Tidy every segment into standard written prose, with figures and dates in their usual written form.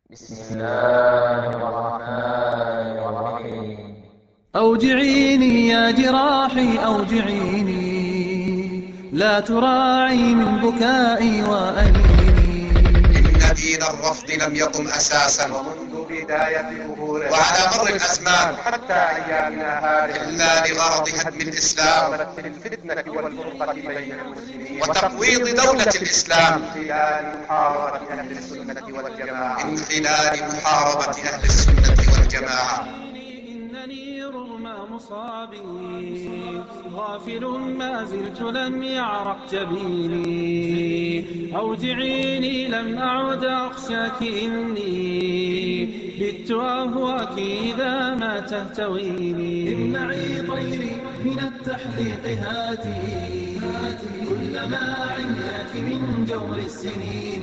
بسم الله الرحمن الرحيم. أوجعيني يا جراحي أوجعيني، لا تراعي من بكائي وأنيني. إن دين الرفض لم يقم أساسا ومنذ بداية ظهوره وعلى مر الأزمان حتى أيامنا هذه إلا لغرض هدم الإسلام الفتنة والفرقة بين المسلمين وتقويض دولة الإسلام من خلال محاربة أهل السنة والجماعة. من خلال محاربة أهل السنة والجماعة. إنني رغم مصابي غافل ما زلت لم يعرق جبيني. أوجعيني لم أعد أخشاك إني بت أهواك إذا ما تهتويني. امنعي طيري من التحليق هاتي كلما عيناك من جور السنين،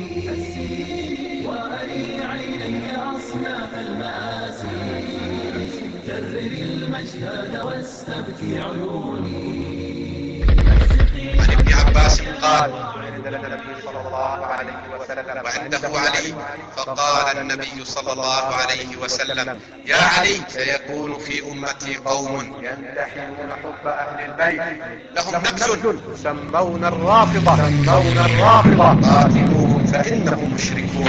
وأري عيني أصناف المآسي، كرري المشهد واستبكي عيوني. عن ابن عباس قال: عند النبي صلى الله عليه وسلم وعنده علي، فقال النبي صلى الله عليه وسلم: يا علي، سيكون في أمتي قوم يمتحنون حب أهل البيت لهم نبذ يسمون الرافضة قاتلوهم فإنهم مشركون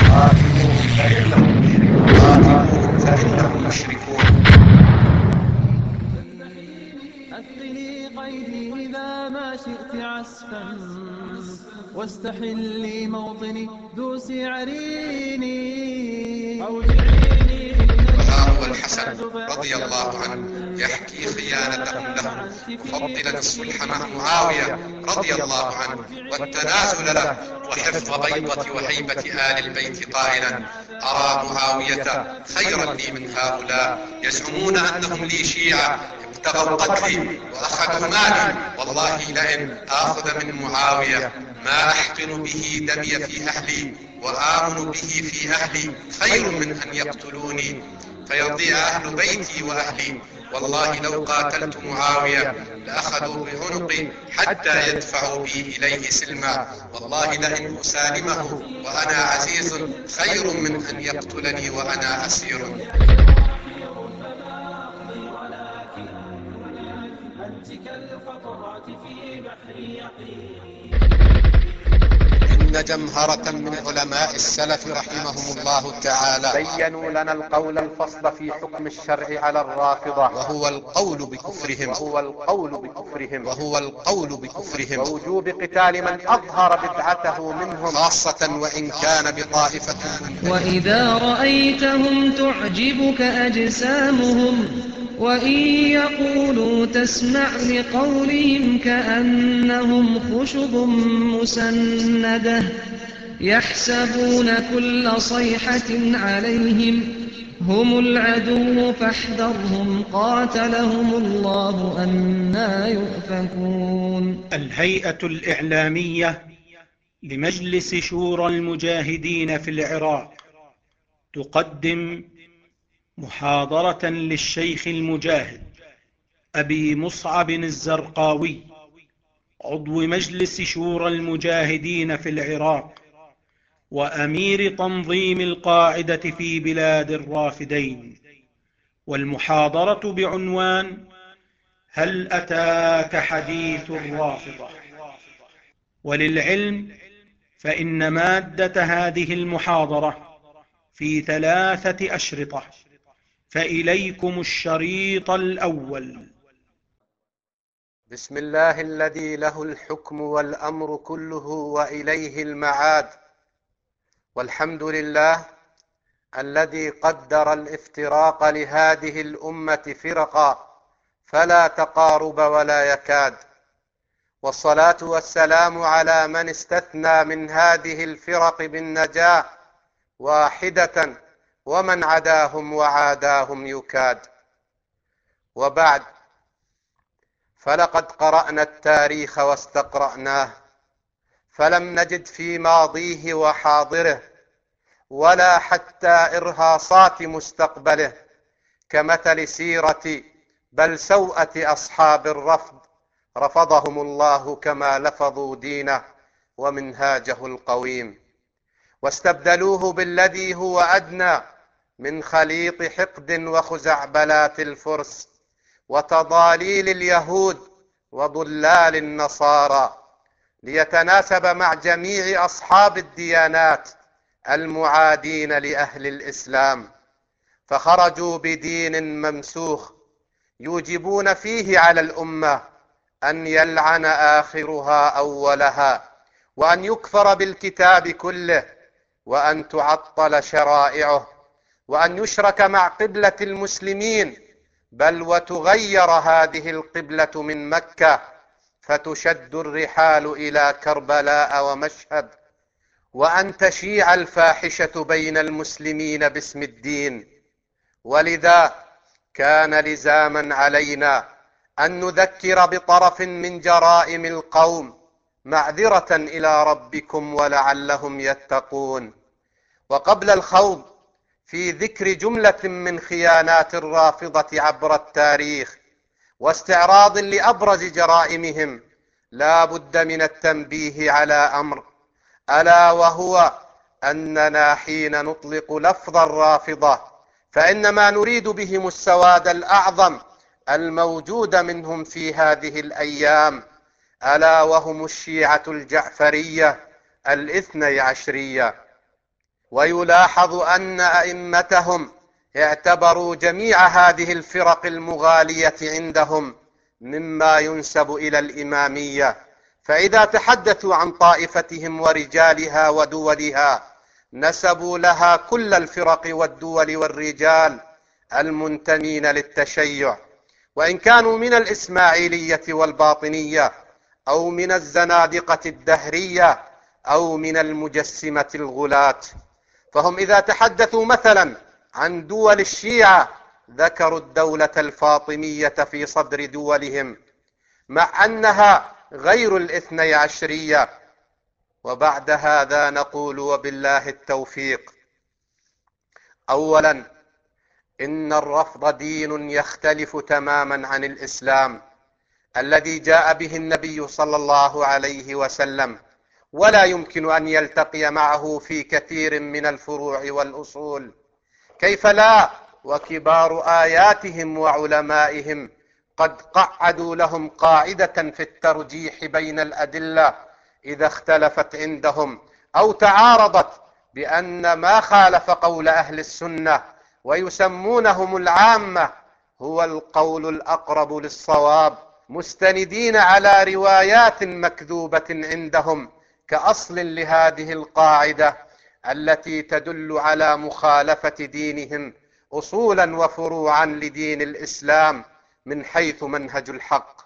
أثقلي قيدي إذا ما شئت عسفا، واستحلي موطني دوسي عريني. أوجعيني وها هو الحسن رضي الله عنه يحكي خيانتهم له، مفضلا الصلح مع معاوية رضي الله عنه والتنازل له وحفظ بيضة وهيبة آل البيت، قائلا: أرى معاوية خيرا لي من هؤلاء، يزعمون أنهم لي شيعة، ابتغوا قتلي وأخذوا مالي، والله لئن آخذ من معاوية ما أحقن به دمي في أهلي وآمن به في أهلي خير من أن يقتلوني فيضيع أهل بيتي وأهلي. والله لو قاتلت معاوية لأخذوا بعنقي حتى يدفعوا بي إليه سلما، والله لئن أسالمه وأنا عزيز خير من أن يقتلني وأنا أسير. إن جمهرة من علماء السلف رحمهم الله تعالى بينوا لنا القول الفصل في حكم الشرع على الرافضة، وهو القول بكفرهم ووجوب قتال من أظهر بدعته منهم، خاصة وإن كان بطائفة منهم. وإذا رأيتهم تعجبك أجسامهم، وإن يقولوا تسمع لقولهم كأنهم خشب مسندة، يحسبون كل صيحة عليهم هم العدو فاحذرهم قاتلهم الله أنى يؤفكون. الهيئة الإعلامية لمجلس شورى المجاهدين في العراق تقدم محاضرة للشيخ المجاهد أبي مصعب الزرقاوي، عضو مجلس شورى المجاهدين في العراق وأمير تنظيم القاعدة في بلاد الرافدين، والمحاضرة بعنوان: هل أتاك حديث الرافضة؟ وللعلم فإن مادة هذه المحاضرة في 3 أشرطة، فإليكم الشريط الأول. بسم الله الذي له الحكم والأمر كله وإليه المعاد، والحمد لله الذي قدر الافتراق لهذه الأمة فرقا فلا تقارب ولا يكاد، والصلاة والسلام على من استثنى من هذه الفرق بالنجاة واحدة ومن عداهم وعاداهم يكاد. وبعد، فلقد قرأنا التاريخ واستقرأناه، فلم نجد في ماضيه وحاضره ولا حتى إرهاصات مستقبله كمثل سيرة بل سوءة أصحاب الرفض، رفضهم الله كما لفظوا دينه ومنهاجه القويم. واستبدلوه بالذي هو أدنى من خليط حقد وخزعبلات الفرس وتضاليل اليهود وضلال النصارى، ليتناسب مع جميع أصحاب الديانات المعادين لأهل الإسلام، فخرجوا بدين ممسوخ يوجبون فيه على الأمة أن يلعن آخرها أولها، وأن يكفر بالكتاب كله، وأن تعطل شرائعه، وأن يشرك مع قبلة المسلمين، بل وتغير هذه القبلة من مكة فتشد الرحال إلى كربلاء ومشهد، وأن تشيع الفاحشة بين المسلمين باسم الدين. ولذا كان لزاما علينا أن نذكر بطرف من جرائم القوم معذرة إلى ربكم ولعلهم يتقون. وقبل الخوض في ذكر جملة من خيانات الرافضة عبر التاريخ واستعراض لأبرز جرائمهم، لا بد من التنبيه على أمر، ألا وهو أننا حين نطلق لفظ الرافضة فإنما نريد بهم السواد الأعظم الموجود منهم في هذه الأيام، ألا وهم الشيعة الجعفرية الاثني عشرية. ويلاحظ أن أئمتهم اعتبروا جميع هذه الفرق المغالية عندهم مما ينسب إلى الإمامية، فإذا تحدثوا عن طائفتهم ورجالها ودولها نسبوا لها كل الفرق والدول والرجال المنتمين للتشيع، وإن كانوا من الإسماعيلية والباطنية أو من الزنادقة الدهرية أو من المجسمة الغلاة. فهم إذا تحدثوا مثلا عن دول الشيعة ذكروا الدولة الفاطمية في صدر دولهم، مع أنها غير الاثني عشرية. وبعد هذا نقول وبالله التوفيق: أولا، إن الرفض دين يختلف تماما عن الإسلام الذي جاء به النبي صلى الله عليه وسلم، ولا يمكن أن يلتقي معه في كثير من الفروع والأصول. كيف لا وكبار آياتهم وعلمائهم قد قعدوا لهم قاعدة في الترجيح بين الأدلة إذا اختلفت عندهم أو تعارضت، بأن ما خالف قول أهل السنة ويسمونهم العامة هو القول الأقرب للصواب، مستندين على روايات مكذوبة عندهم كأصل لهذه القاعدة التي تدل على مخالفة دينهم أصولا وفروعا لدين الإسلام من حيث منهج الحق.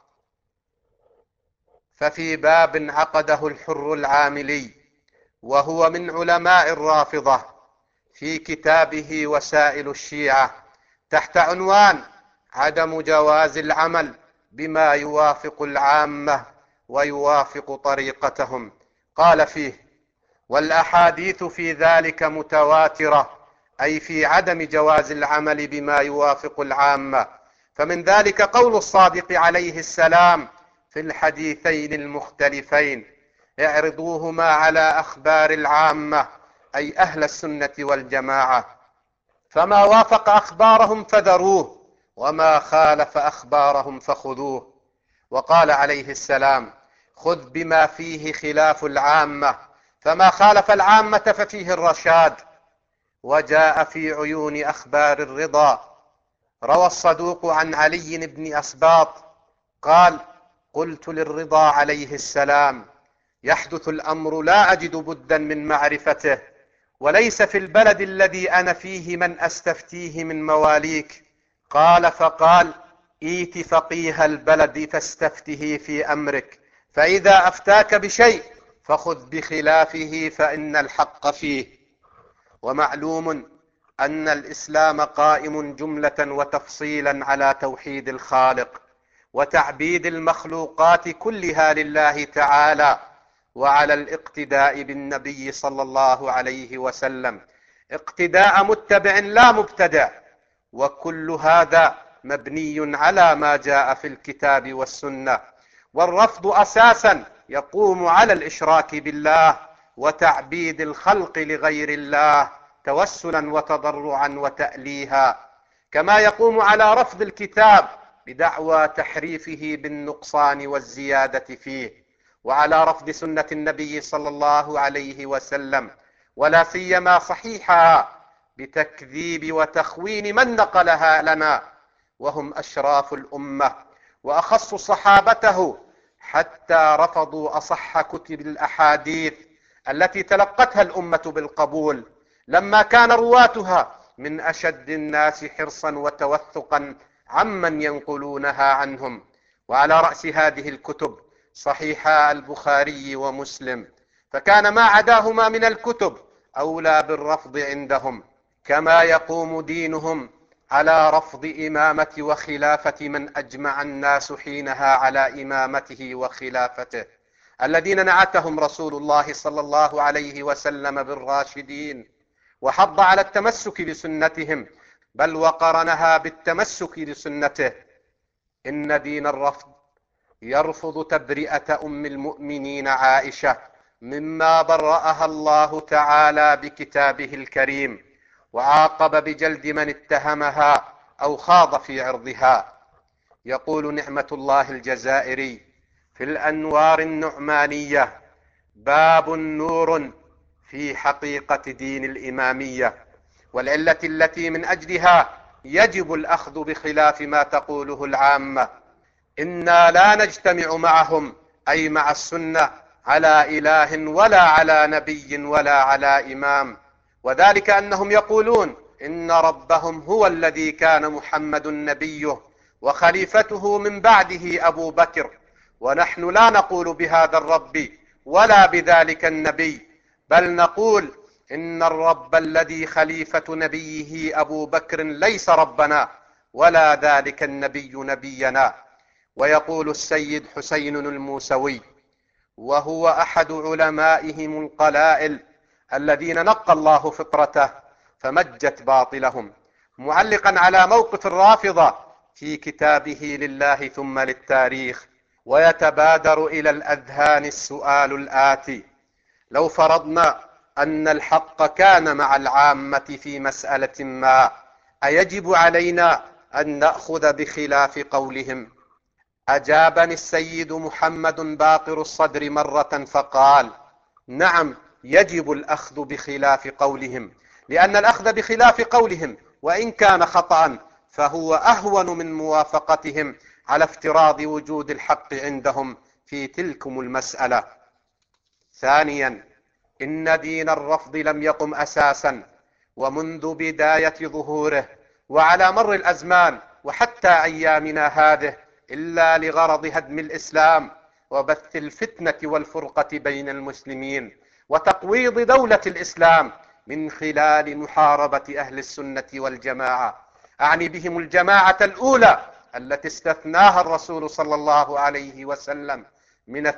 ففي باب عقده الحر العاملي وهو من علماء الرافضة في كتابه وسائل الشيعة تحت عنوان عدم جواز العمل بما يوافق العامة ويوافق طريقتهم، قال فيه: والأحاديث في ذلك متواترة، أي في عدم جواز العمل بما يوافق العامة. فمن ذلك قول الصادق عليه السلام في الحديثين المختلفين: اعرضوهما على أخبار العامة، أي أهل السنة والجماعة، فما وافق أخبارهم فذروه، وما خالف أخبارهم فخذوه. وقال عليه السلام: خذ بما فيه خلاف العامة، فما خالف العامة ففيه الرشاد. وجاء في عيون أخبار الرضا روى الصدوق عن علي بن أسباط قال: قلت للرضا عليه السلام: يحدث الأمر لا أجد بدا من معرفته، وليس في البلد الذي أنا فيه من أستفتيه من مواليك. قال: فقال: إيت فقيه البلد فاستفته في أمرك، فإذا أفتاك بشيء فخذ بخلافه فإن الحق فيه. ومعلوم أن الإسلام قائم جملة وتفصيلا على توحيد الخالق وتعبيد المخلوقات كلها لله تعالى، وعلى الاقتداء بالنبي صلى الله عليه وسلم اقتداء متبع لا مبتدع، وكل هذا مبني على ما جاء في الكتاب والسنة. والرفض أساسا يقوم على الإشراك بالله وتعبيد الخلق لغير الله توسلا وتضرعا وتأليها، كما يقوم على رفض الكتاب بدعوى تحريفه بالنقصان والزيادة فيه، وعلى رفض سنة النبي صلى الله عليه وسلم ولا سيما صحيحها بتكذيب وتخوين من نقلها لنا وهم أشراف الأمة وأخص صحابته، حتى رفضوا أصح كتب الأحاديث التي تلقتها الأمة بالقبول لما كان رواتها من أشد الناس حرصا وتوثقا عمن ينقلونها عنهم. وعلى رأس هذه الكتب صحيحا البخاري ومسلم، فكان ما عداهما من الكتب أولى بالرفض عندهم، كما يقوم دينهم على رفض إمامة وخلافة من أجمع الناس حينها على إمامته وخلافته، الذين نعتهم رسول الله صلى الله عليه وسلم بالراشدين، وحض على التمسك بسنتهم، بل وقرنها بالتمسك بسنته. إن دين الرفض يرفض تبرئة أم المؤمنين عائشة مما برأها الله تعالى بكتابه الكريم، وعاقب بجلد من اتهمها أو خاض في عرضها. يقول نعمة الله الجزائري في الأنوار النعمانية: باب نور في حقيقة دين الإمامية، والعلة التي من أجلها يجب الأخذ بخلاف ما تقوله العامة. إنا لا نجتمع معهم، أي مع السنة، على إله ولا على نبي ولا على إمام، وذلك أنهم يقولون إن ربهم هو الذي كان محمد نبيه وخليفته من بعده أبو بكر، ونحن لا نقول بهذا الرب ولا بذلك النبي، بل نقول إن الرب الذي خليفة نبيه أبو بكر ليس ربنا، ولا ذلك النبي نبينا. ويقول السيد حسين الموسوي، وهو أحد علمائهم القلائل الذين نقى الله فطرته فمجت باطلهم، معلقا على موقف الرافضة في كتابه لله ثم للتاريخ: ويتبادر إلى الأذهان السؤال الآتي: لو فرضنا أن الحق كان مع العامة في مسألة ما، أيجب علينا أن نأخذ بخلاف قولهم؟ أجابني السيد محمد باقر الصدر مرة فقال: نعم، يجب الأخذ بخلاف قولهم، لأن الأخذ بخلاف قولهم وإن كان خطأ فهو أهون من موافقتهم على افتراض وجود الحق عندهم في تلكم المسألة. ثانيا، إن دين الرفض لم يقم أساسا ومنذ بداية ظهوره وعلى مر الأزمان وحتى أيامنا هذه إلا لغرض هدم الإسلام وبث الفتنة والفرقة بين المسلمين وتقويض دولة الإسلام من خلال محاربة أهل السنة والجماعة، أعني بهم الجماعة الأولى التي استثناها الرسول صلى الله عليه وسلم من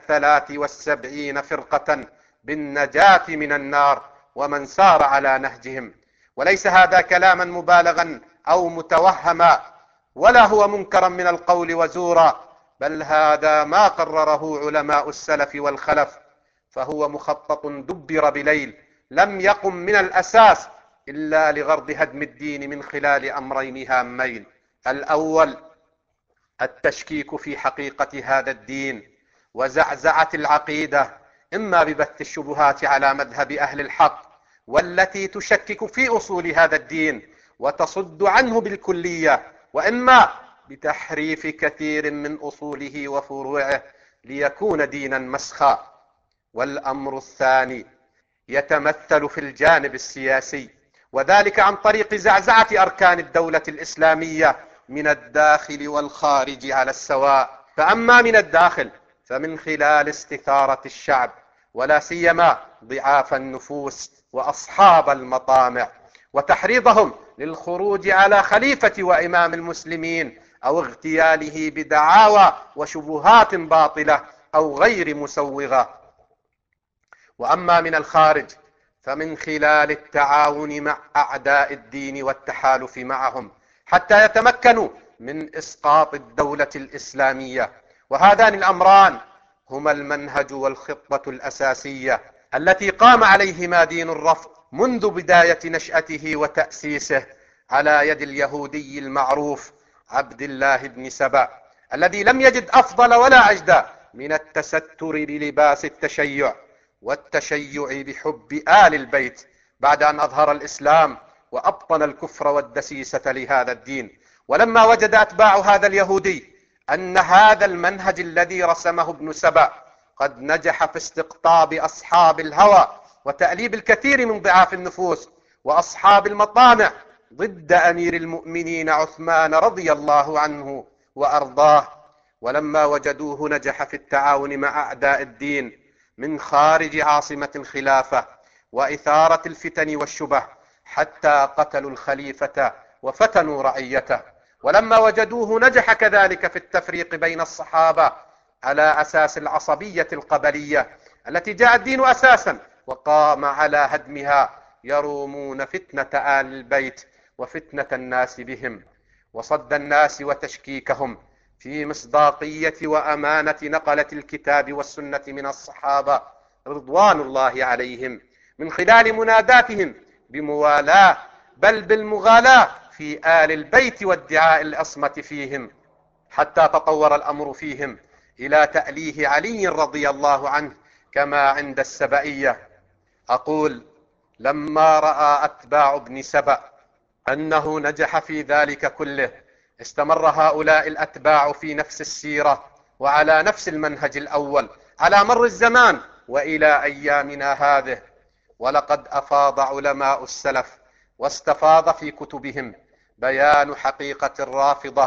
73 فرقة بالنجاة من النار ومن سار على نهجهم. وليس هذا كلاما مبالغا أو متوهما، ولا هو منكرا من القول وزورا، بل هذا ما قرره علماء السلف والخلف، فهو مخطط دبر بليل لم يقم من الأساس إلا لغرض هدم الدين من خلال أمرين هامين: الأول التشكيك في حقيقة هذا الدين وزعزعة العقيدة، إما ببث الشبهات على مذهب أهل الحق والتي تشكك في أصول هذا الدين وتصد عنه بالكلية، وإما بتحريف كثير من أصوله وفروعه ليكون دينا مسخا. والأمر الثاني يتمثل في الجانب السياسي، وذلك عن طريق زعزعة أركان الدولة الإسلامية من الداخل والخارج على السواء. فأما من الداخل فمن خلال استثارة الشعب، ولا سيما ضعاف النفوس وأصحاب المطامع، وتحريضهم للخروج على خليفة وإمام المسلمين أو اغتياله بدعاوى وشبهات باطلة أو غير مسوغة. وأما من الخارج فمن خلال التعاون مع أعداء الدين والتحالف معهم حتى يتمكنوا من إسقاط الدولة الإسلامية. وهذان الأمران هما المنهج والخطة الأساسية التي قام عليهما دين الرفض منذ بداية نشأته وتأسيسه على يد اليهودي المعروف عبد الله بن سبأ، الذي لم يجد أفضل ولا أجدى من التستر بلباس التشيع والتشيع بحب آل البيت، بعد أن أظهر الإسلام وأبطن الكفر والدسيسة لهذا الدين. ولما وجد أتباع هذا اليهودي أن هذا المنهج الذي رسمه ابن سبأ قد نجح في استقطاب أصحاب الهوى وتأليب الكثير من ضعاف النفوس وأصحاب المطامع ضد أمير المؤمنين عثمان رضي الله عنه وأرضاه، ولما وجدوه نجح في التعاون مع أعداء الدين من خارج عاصمة الخلافة وإثارة الفتن والشبه حتى قتلوا الخليفة وفتنوا رعيته، ولما وجدوه نجح كذلك في التفريق بين الصحابة على أساس العصبية القبلية التي جاء الدين أساسا وقام على هدمها، يرومون فتنة آل البيت وفتنة الناس بهم وصد الناس وتشكيكهم في مصداقية وأمانة نقلة الكتاب والسنة من الصحابة رضوان الله عليهم، من خلال مناداتهم بموالاة بل بالمغالاة في آل البيت وادعاء العصمة فيهم، حتى تطور الأمر فيهم إلى تأليه علي رضي الله عنه كما عند السبئية. أقول لما رأى أتباع ابن سبأ أنه نجح في ذلك كله استمر هؤلاء الأتباع في نفس السيرة وعلى نفس المنهج الأول على مر الزمان وإلى أيامنا هذه. ولقد أفاض علماء السلف واستفاض في كتبهم بيان حقيقة الرافضة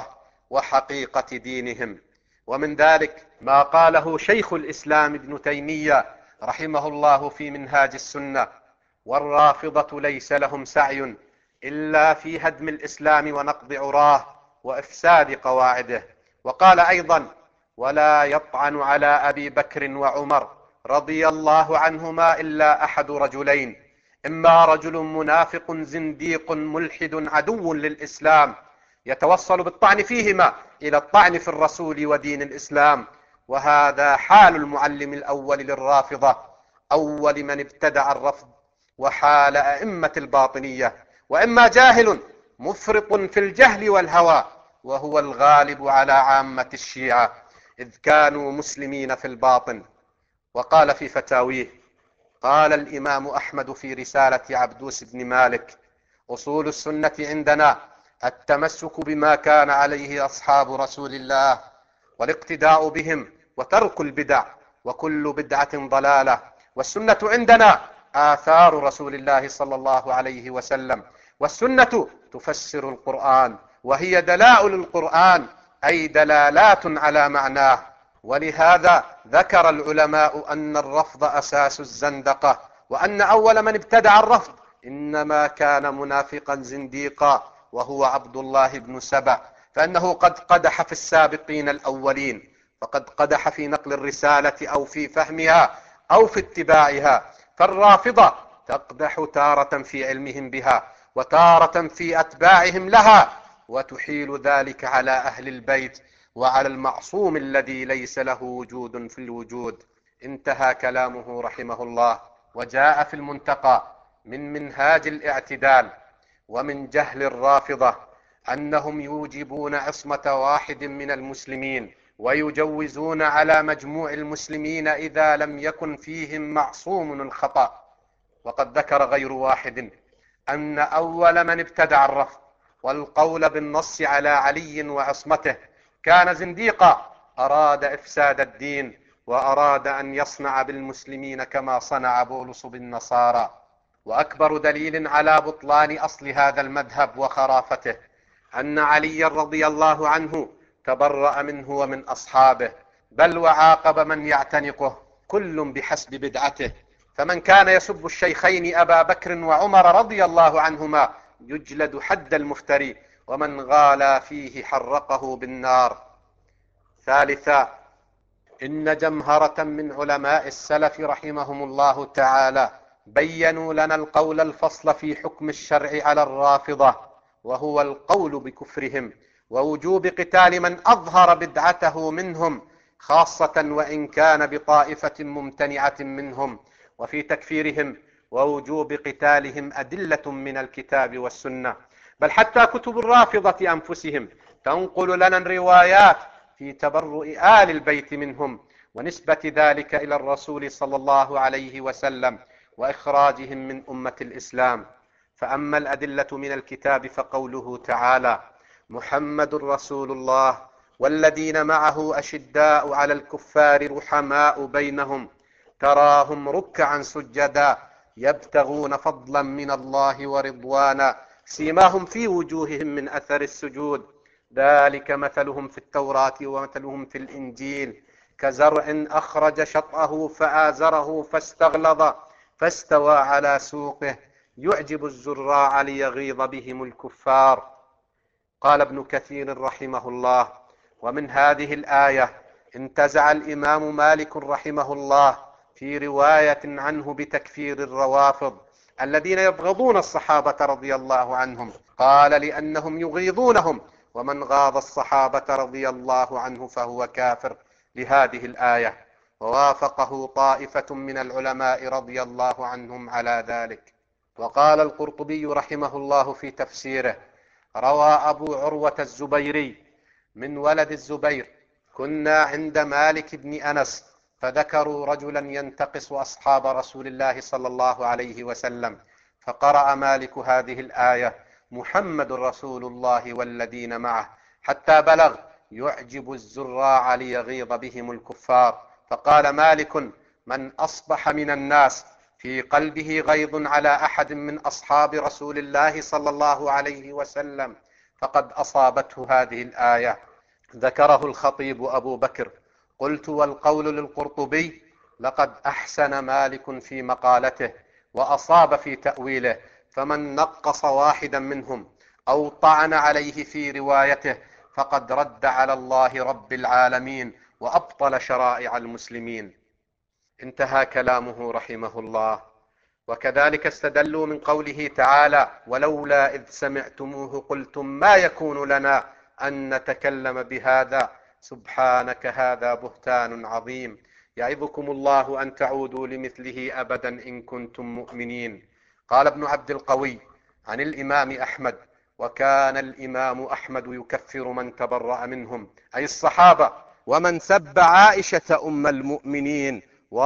وحقيقة دينهم، ومن ذلك ما قاله شيخ الإسلام ابن تيمية رحمه الله في منهاج السنة: والرافضة ليس لهم سعي إلا في هدم الإسلام ونقض عراه وإفساد قواعده. وقال أيضا: ولا يطعن على أبي بكر وعمر رضي الله عنهما إلا أحد رجلين، إما رجل منافق زنديق ملحد عدو للإسلام يتوصل بالطعن فيهما إلى الطعن في الرسول ودين الإسلام، وهذا حال المعلم الأول للرافضة أول من ابتدع الرفض وحال أئمة الباطنية، وإما جاهل مفرط في الجهل والهوى وهو الغالب على عامة الشيعة إذ كانوا مسلمين في الباطن. وقال في فتاويه: قال الإمام أحمد في رسالة عبدوس بن مالك: أصول السنة عندنا التمسك بما كان عليه أصحاب رسول الله والاقتداء بهم وترك البدع، وكل بدعة ضلالة، والسنة عندنا آثار رسول الله صلى الله عليه وسلم، والسنة تفسر القرآن وهي دلائل القرآن أي دلالات على معناه. ولهذا ذكر العلماء أن الرفض أساس الزندقة، وأن أول من ابتدع الرفض إنما كان منافقا زنديقا وهو عبد الله بن سبأ، فإنه قد قدح في السابقين الأولين، فقد قدح في نقل الرسالة أو في فهمها أو في اتباعها. فالرافضة تقدح تارة في علمهم بها وتارة في أتباعهم لها، وتحيل ذلك على أهل البيت وعلى المعصوم الذي ليس له وجود في الوجود. انتهى كلامه رحمه الله. وجاء في المنتقى من منهاج الاعتدال ومن جهل الرافضة أنهم يوجبون عصمة واحد من المسلمين ويجوزون على مجموع المسلمين إذا لم يكن فيهم معصوم الخطأ. وقد ذكر غير واحد أن أول من ابتدع الرفض والقول بالنص على علي وعصمته كان زنديقا أراد إفساد الدين وأراد أن يصنع بالمسلمين كما صنع بولس بالنصارى. وأكبر دليل على بطلان أصل هذا المذهب وخرافته أن علي رضي الله عنه تبرأ منه ومن أصحابه، بل وعاقب من يعتنقه كل بحسب بدعته. فمن كان يسب الشيخين أبا بكر وعمر رضي الله عنهما يجلد حد المفتري، ومن غالى فيه حرقه بالنار. ثالثا، إن جمهرة من علماء السلف رحمهم الله تعالى بيّنوا لنا القول الفصل في حكم الشرع على الرافضة، وهو القول بكفرهم ووجوب قتال من أظهر بدعته منهم، خاصة وإن كان بطائفة ممتنعة منهم، وفي تكفيرهم ووجوب قتالهم أدلة من الكتاب والسنة، بل حتى كتب الرافضة أنفسهم تنقل لنا الروايات في تبرؤ آل البيت منهم ونسبة ذلك إلى الرسول صلى الله عليه وسلم وإخراجهم من أمة الإسلام. فأما الأدلة من الكتاب فقوله تعالى: محمد رسول الله والذين معه أشداء على الكفار رحماء بينهم تراهم ركعا سجدا يبتغون فضلا من الله ورضوانا سيماهم في وجوههم من أثر السجود ذلك مثلهم في التوراة ومثلهم في الإنجيل كزرع أخرج شطأه فآزره فاستغلظ فاستوى على سوقه يعجب الزراع ليغيظ بهم الكفار. قال ابن كثير رحمه الله: ومن هذه الآية انتزع الإمام مالك رحمه الله في رواية عنه بتكفير الروافض الذين يبغضون الصحابة رضي الله عنهم، قال: لأنهم يغيظونهم، ومن غاض الصحابة رضي الله عنه فهو كافر، لهذه الآية، ووافقه طائفة من العلماء رضي الله عنهم على ذلك. وقال القرطبي رحمه الله في تفسيره: روى أبو عروة الزبيري من ولد الزبير: كنا عند مالك بن أنس فذكروا رجلا ينتقص أصحاب رسول الله صلى الله عليه وسلم، فقرأ مالك هذه الآية: محمد رسول الله والذين معه، حتى بلغ يعجب الزراع ليغيظ بهم الكفار، فقال مالك: من أصبح من الناس في قلبه غيظ على أحد من أصحاب رسول الله صلى الله عليه وسلم فقد أصابته هذه الآية. ذكره الخطيب أبو بكر. قلت: والقول للقرطبي: لقد أحسن مالك في مقالته وأصاب في تأويله، فمن نقص واحدا منهم أو طعن عليه في روايته فقد رد على الله رب العالمين وأبطل شرائع المسلمين. انتهى كلامه رحمه الله. وكذلك استدلوا من قوله تعالى: ولولا إذ سمعتموه قلتم ما يكون لنا أن نتكلم بهذا سبحانك هذا بهتان عظيم يعظكم الله أن تعودوا لمثله أبدا إن كنتم مؤمنين. قال ابن عبد القوي عن الإمام أحمد: وكان الإمام أحمد يكفر من تبرأ منهم، أي الصحابة، ومن سب عائشة أم المؤمنين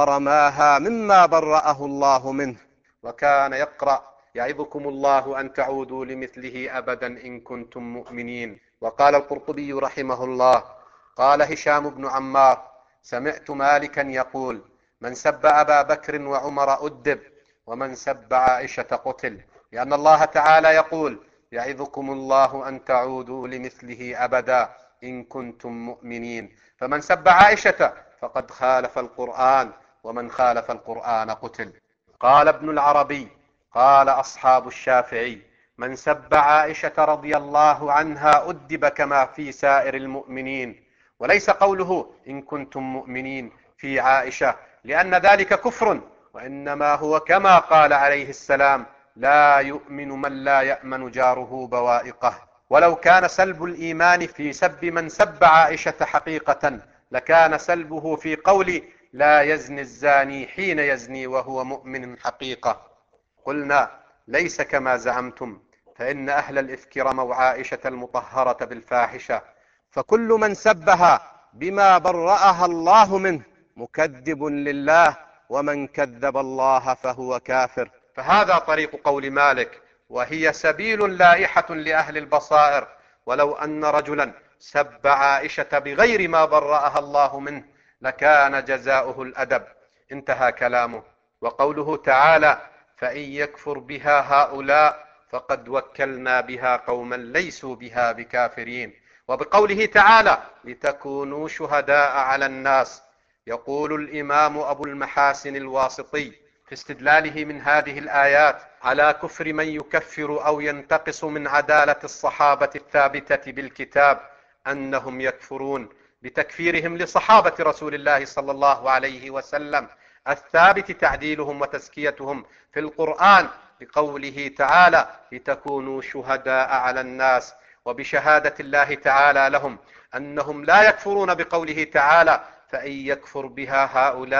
ورماها مما برأه الله منه، وكان يقرأ: يعظكم الله أن تعودوا لمثله أبدا إن كنتم مؤمنين. وقال القرطبي رحمه الله: قال هشام بن عمار: سمعت مالكا يقول: من سب أبا بكر وعمر أدب، ومن سب عائشة قتل، لأن الله تعالى يقول: يعظكم الله أن تعودوا لمثله أبدا إن كنتم مؤمنين، فمن سب عائشة فقد خالف القرآن، ومن خالف القرآن قتل. قال ابن العربي: قال أصحاب الشافعي: من سب عائشة رضي الله عنها أدب كما في سائر المؤمنين، وليس قوله إن كنتم مؤمنين في عائشة، لأن ذلك كفر، وإنما هو كما قال عليه السلام: لا يؤمن من لا يأمن جاره بوائقه. ولو كان سلب الإيمان في سب من سب عائشة حقيقة لكان سلبه في قول لا يزني الزاني حين يزني وهو مؤمن حقيقة. قلنا: ليس كما زعمتم، فإن أهل الإفك رموا عائشة المطهرة بالفاحشة، فكل من سبها بما برأها الله منه مكذب لله، ومن كذب الله فهو كافر. فهذا طريق قول مالك، وهي سبيل لائحة لأهل البصائر. ولو أن رجلا سب عائشة بغير ما برأها الله منه لكان جزاؤه الأدب. انتهى كلامه. وقوله تعالى: فإن يكفر بها هؤلاء فقد وكلنا بها قوما ليسوا بها بكافرين. وبقوله تعالى: لتكونوا شهداء على الناس. يقول الإمام أبو المحاسن الواسطي في استدلاله من هذه الآيات على كفر من يكفر أو ينتقص من عدالة الصحابة الثابتة بالكتاب أنهم يكفرون بتكفيرهم لصحابة رسول الله صلى الله عليه وسلم الثابت تعديلهم وتزكيتهم في القرآن بقوله تعالى: لتكونوا شهداء على الناس، وبشهادة الله تعالى لهم أنهم لا يكفرون بقوله تعالى: فإن يكفر بها هؤلاء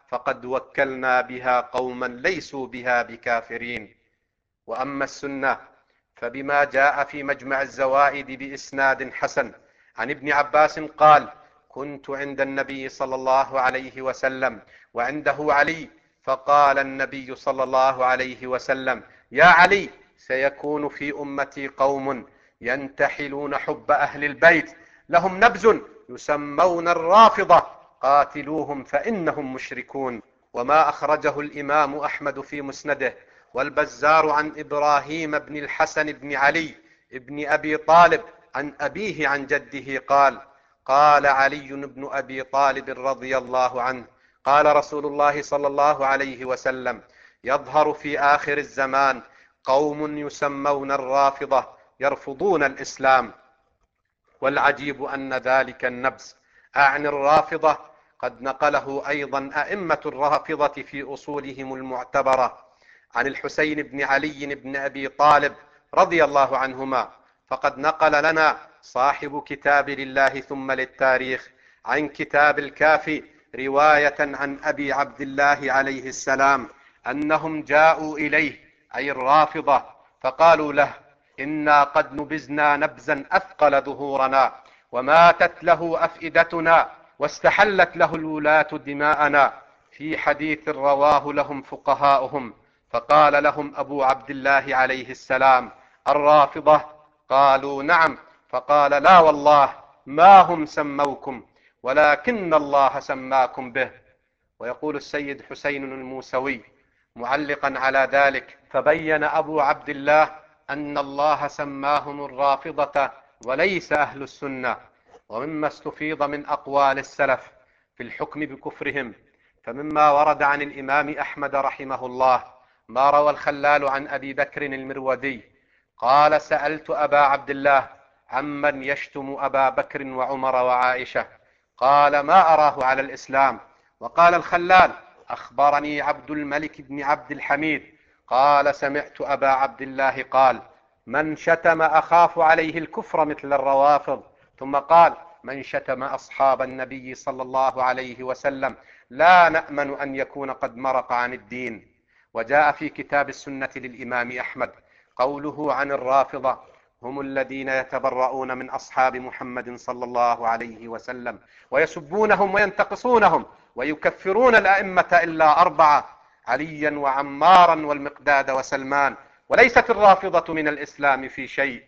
فقد وكلنا بها قوما ليسوا بها بكافرين. وأما السنة فبما جاء في مجمع الزوائد بإسناد حسن عن ابن عباس قال: كنت عند النبي صلى الله عليه وسلم وعنده علي، فقال النبي صلى الله عليه وسلم: يا علي، سيكون في أمتي قوم ينتحلون حب أهل البيت، لهم نبز يسمون الرافضة، قاتلوهم فإنهم مشركون. وما أخرجه الإمام أحمد في مسنده والبزار عن إبراهيم بن الحسن بن علي بن أبي طالب عن أبيه عن جده قال: قال علي بن أبي طالب رضي الله عنه: قال رسول الله صلى الله عليه وسلم: يظهر في آخر الزمان قوم يسمون الرافضة يرفضون الإسلام. والعجيب أن ذلك النبز أعني الرافضة قد نقله أيضا أئمة الرافضة في أصولهم المعتبرة عن الحسين بن علي بن أبي طالب رضي الله عنهما. فقد نقل لنا صاحب كتاب لله ثم للتاريخ عن كتاب الكافي رواية عن أبي عبد الله عليه السلام أنهم جاءوا إليه، أي الرافضة، فقالوا له: إنا قد نبزنا نبزا أثقل ظهورنا، وماتت له أفئدتنا، واستحلت له الولاة دماءنا، في حديث رواه لهم فقهاؤهم. فقال لهم أبو عبد الله عليه السلام: الرافضة؟ قالوا: نعم. فقال: لا والله ما هم سموكم، ولكن الله سماكم به. ويقول السيد حسين الموسوي معلقا على ذلك: فبين أبو عبد الله أن الله سماهم الرافضة وليس أهل السنة. ومما استفيض من أقوال السلف في الحكم بكفرهم، فمما ورد عن الإمام أحمد رحمه الله ما روى الخلال عن أبي بكر المرودي قال: سألت أبا عبد الله عمن يشتم أبا بكر وعمر وعائشة، قال: ما أراه على الإسلام. وقال الخلال: أخبرني عبد الملك بن عبد الحميد قال: سمعت أبا عبد الله قال: من شتم أخاف عليه الكفر مثل الروافض. ثم قال: من شتم أصحاب النبي صلى الله عليه وسلم لا نأمن أن يكون قد مرق عن الدين. وجاء في كتاب السنة للإمام أحمد قوله عن الرافضة: هم الذين يتبرؤون من أصحاب محمد صلى الله عليه وسلم ويسبونهم وينتقصونهم ويكفرون الأئمة إلا أربعة: عليا وعمارا والمقداد وسلمان، وليست الرافضة من الإسلام في شيء.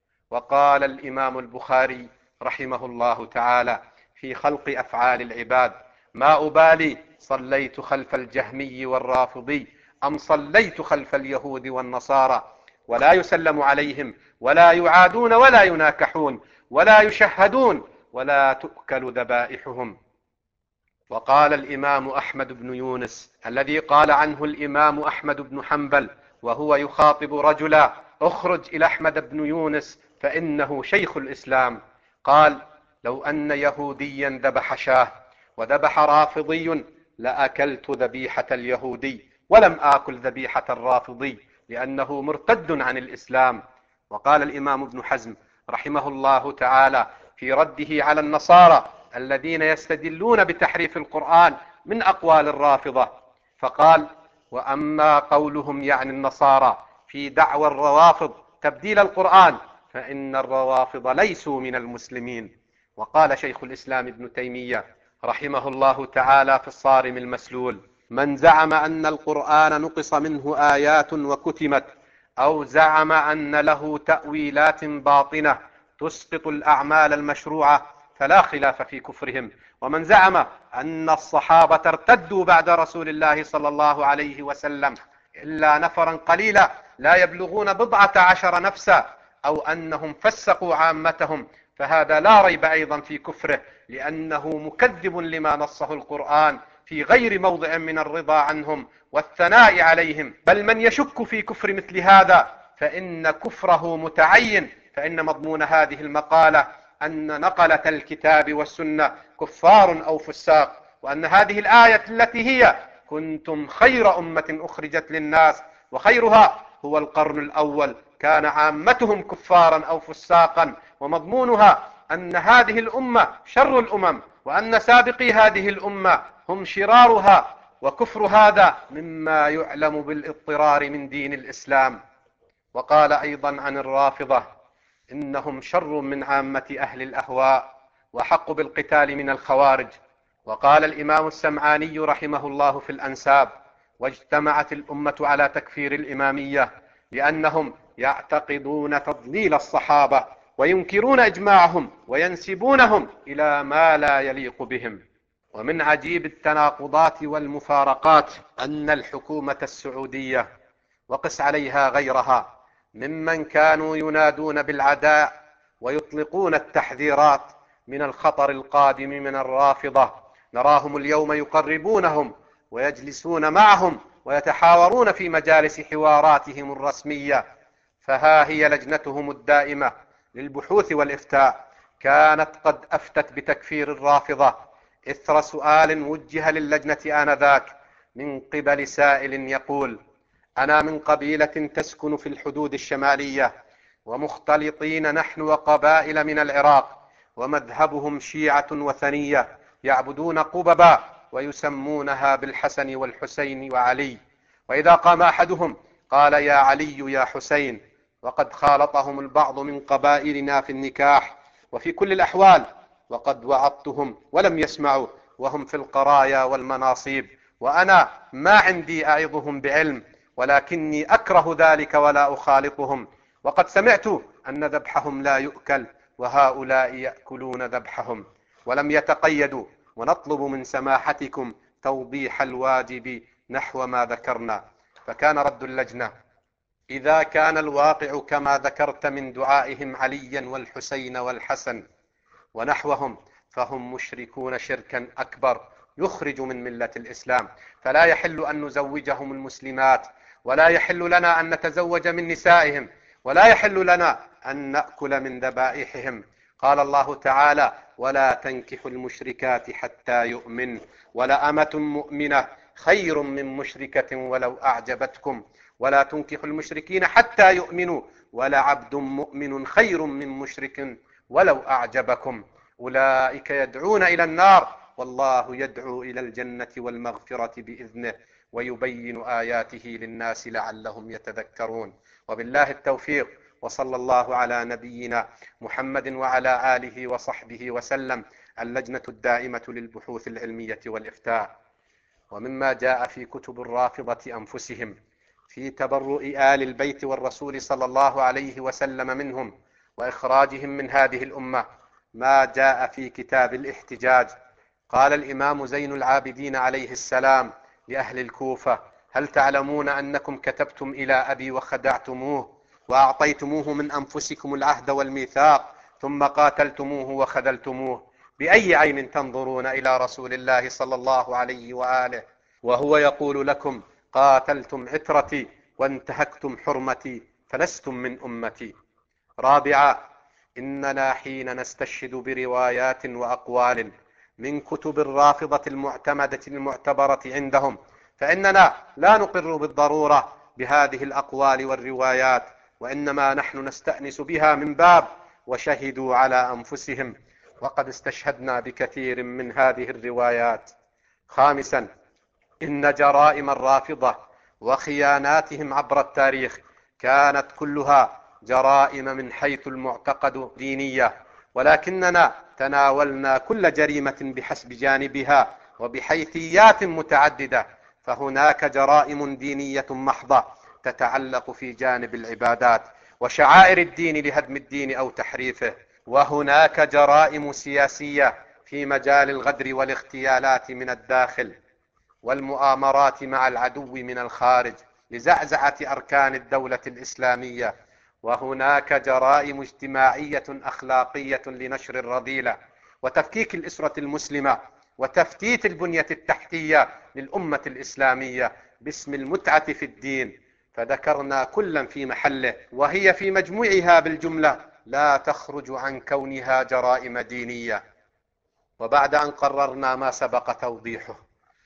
وقال الإمام البخاري رحمه الله تعالى في خلق أفعال العباد: ما أبالي صليت خلف الجهمي والرافضي أم صليت خلف اليهود والنصارى، ولا يسلم عليهم ولا يعادون ولا يناكحون ولا يشهدون ولا تؤكل ذبائحهم. وقال الإمام أحمد بن يونس الذي قال عنه الإمام أحمد بن حنبل وهو يخاطب رجلا: اخرج إلى أحمد بن يونس فإنه شيخ الإسلام، قال: لو أن يهوديا ذبح شاه وذبح رافضي لأكلت ذبيحة اليهودي ولم آكل ذبيحة الرافضي لأنه مرتد عن الإسلام. وقال الإمام ابن حزم رحمه الله تعالى في رده على النصارى الذين يستدلون بتحريف القرآن من أقوال الرافضة، فقال: وأما قولهم يعني النصارى في دعوى الروافض تبديل القرآن فإن الروافض ليسوا من المسلمين. وقال شيخ الإسلام ابن تيمية رحمه الله تعالى في الصارم المسلول: من زعم أن القرآن نقص منه آيات وكتمت، أو زعم أن له تأويلات باطنة تسقط الأعمال المشروعة، فلا خلاف في كفرهم. ومن زعم أن الصحابة ارتدوا بعد رسول الله صلى الله عليه وسلم إلا نفرا قليلا لا يبلغون 14 نفسا، أو أنهم فسقوا عامتهم، فهذا لا ريب أيضا في كفره، لأنه مكذب لما نصه القرآن في غير موضع من الرضا عنهم والثناء عليهم. بل من يشك في كفر مثل هذا فإن كفره متعين، فإن مضمون هذه المقالة أن نقلة الكتاب والسنة كفار أو فساق، وأن هذه الآية التي هي كنتم خير أمة أخرجت للناس وخيرها هو القرن الأول كان عامتهم كفارا أو فساقا، ومضمونها أن هذه الأمة شر الأمم، وأن سابقي هذه الأمة هم شرارها، وكفر هذا مما يعلم بالاضطرار من دين الإسلام. وقال أيضا عن الرافضة: إنهم شر من عامة أهل الأهواء وحق بالقتال من الخوارج. وقال الإمام السمعاني رحمه الله في الأنساب: واجتمعت الأمة على تكفير الإمامية لأنهم يعتقدون تضليل الصحابة وينكرون إجماعهم وينسبونهم إلى ما لا يليق بهم. ومن عجيب التناقضات والمفارقات أن الحكومة السعودية، وقس عليها غيرها، ممن كانوا ينادون بالعداء ويطلقون التحذيرات من الخطر القادم من الرافضة، نراهم اليوم يقربونهم ويجلسون معهم ويتحاورون في مجالس حواراتهم الرسمية. فها هي لجنتهم الدائمة للبحوث والإفتاء كانت قد أفتت بتكفير الرافضة إثر سؤال وجه للجنة آنذاك من قبل سائل يقول: أنا من قبيلة تسكن في الحدود الشمالية، ومختلطين نحن وقبائل من العراق، ومذهبهم شيعة وثنية يعبدون قببا ويسمونها بالحسن والحسين وعلي، وإذا قام أحدهم قال: يا علي يا حسين. وقد خالطهم البعض من قبائلنا في النكاح وفي كل الأحوال، وقد وعظتهم ولم يسمعوا وهم في القرايا والمناصيب، وأنا ما عندي أعظهم بعلم، ولكني أكره ذلك ولا أخالطهم، وقد سمعت أن ذبحهم لا يؤكل وهؤلاء يأكلون ذبحهم. ولم يتقيدوا، ونطلب من سماحتكم توضيح الواجب نحو ما ذكرنا. فكان رد اللجنة: إذا كان الواقع كما ذكرت من دعائهم عليا والحسين والحسن ونحوهم، فهم مشركون شركا أكبر يخرج من ملة الإسلام، فلا يحل أن نزوجهم المسلمات، ولا يحل لنا أن نتزوج من نسائهم، ولا يحل لنا أن نأكل من ذبائحهم. قال الله تعالى: ولا تنكحوا المشركات حتى يؤمن، ولأمة مؤمنة خير من مشركة ولو أعجبتكم، ولا تنكحوا المشركين حتى يؤمنوا، ولعبد مؤمن خير من مشرك ولو أعجبكم. أولئك يدعون إلى النار، والله يدعو إلى الجنة والمغفرة بإذنه، ويبين آياته للناس لعلهم يتذكرون. وبالله التوفيق، وصلى الله على نبينا محمد وعلى آله وصحبه وسلم. اللجنة الدائمة للبحوث العلمية والإفتاء. ومما جاء في كتب الرافضة أنفسهم في تبرؤ آل البيت والرسول صلى الله عليه وسلم منهم وإخراجهم من هذه الأمة ما جاء في كتاب الاحتجاج. قال الإمام زين العابدين عليه السلام لأهل الكوفة: هل تعلمون أنكم كتبتم إلى أبي وخدعتموه، وأعطيتموه من أنفسكم العهد والميثاق، ثم قاتلتموه وخذلتموه؟ بأي عين تنظرون إلى رسول الله صلى الله عليه وآله وهو يقول لكم: قاتلتم عترتي وانتهكتم حرمتي فلستم من أمتي؟ رابعا: إننا حين نستشهد بروايات وأقوال من كتب الرافضة المعتمدة المعتبرة عندهم، فإننا لا نقر بالضرورة بهذه الأقوال والروايات، وإنما نحن نستأنس بها من باب وشهدوا على أنفسهم، وقد استشهدنا بكثير من هذه الروايات. خامسا: إن جرائم الرافضة وخياناتهم عبر التاريخ كانت كلها جرائم من حيث المعتقد دينية، ولكننا تناولنا كل جريمة بحسب جانبها وبحيثيات متعددة. فهناك جرائم دينية محضة تتعلق في جانب العبادات وشعائر الدين لهدم الدين أو تحريفه، وهناك جرائم سياسية في مجال الغدر والاغتيالات من الداخل والمؤامرات مع العدو من الخارج لزعزعة أركان الدولة الإسلامية، وهناك جرائم اجتماعية أخلاقية لنشر الرذيلة وتفكيك الأسرة المسلمة وتفتيت البنية التحتية للأمة الإسلامية باسم المتعة في الدين، فذكرنا كلا في محله، وهي في مجموعها بالجملة لا تخرج عن كونها جرائم دينية. وبعد أن قررنا ما سبق توضيحه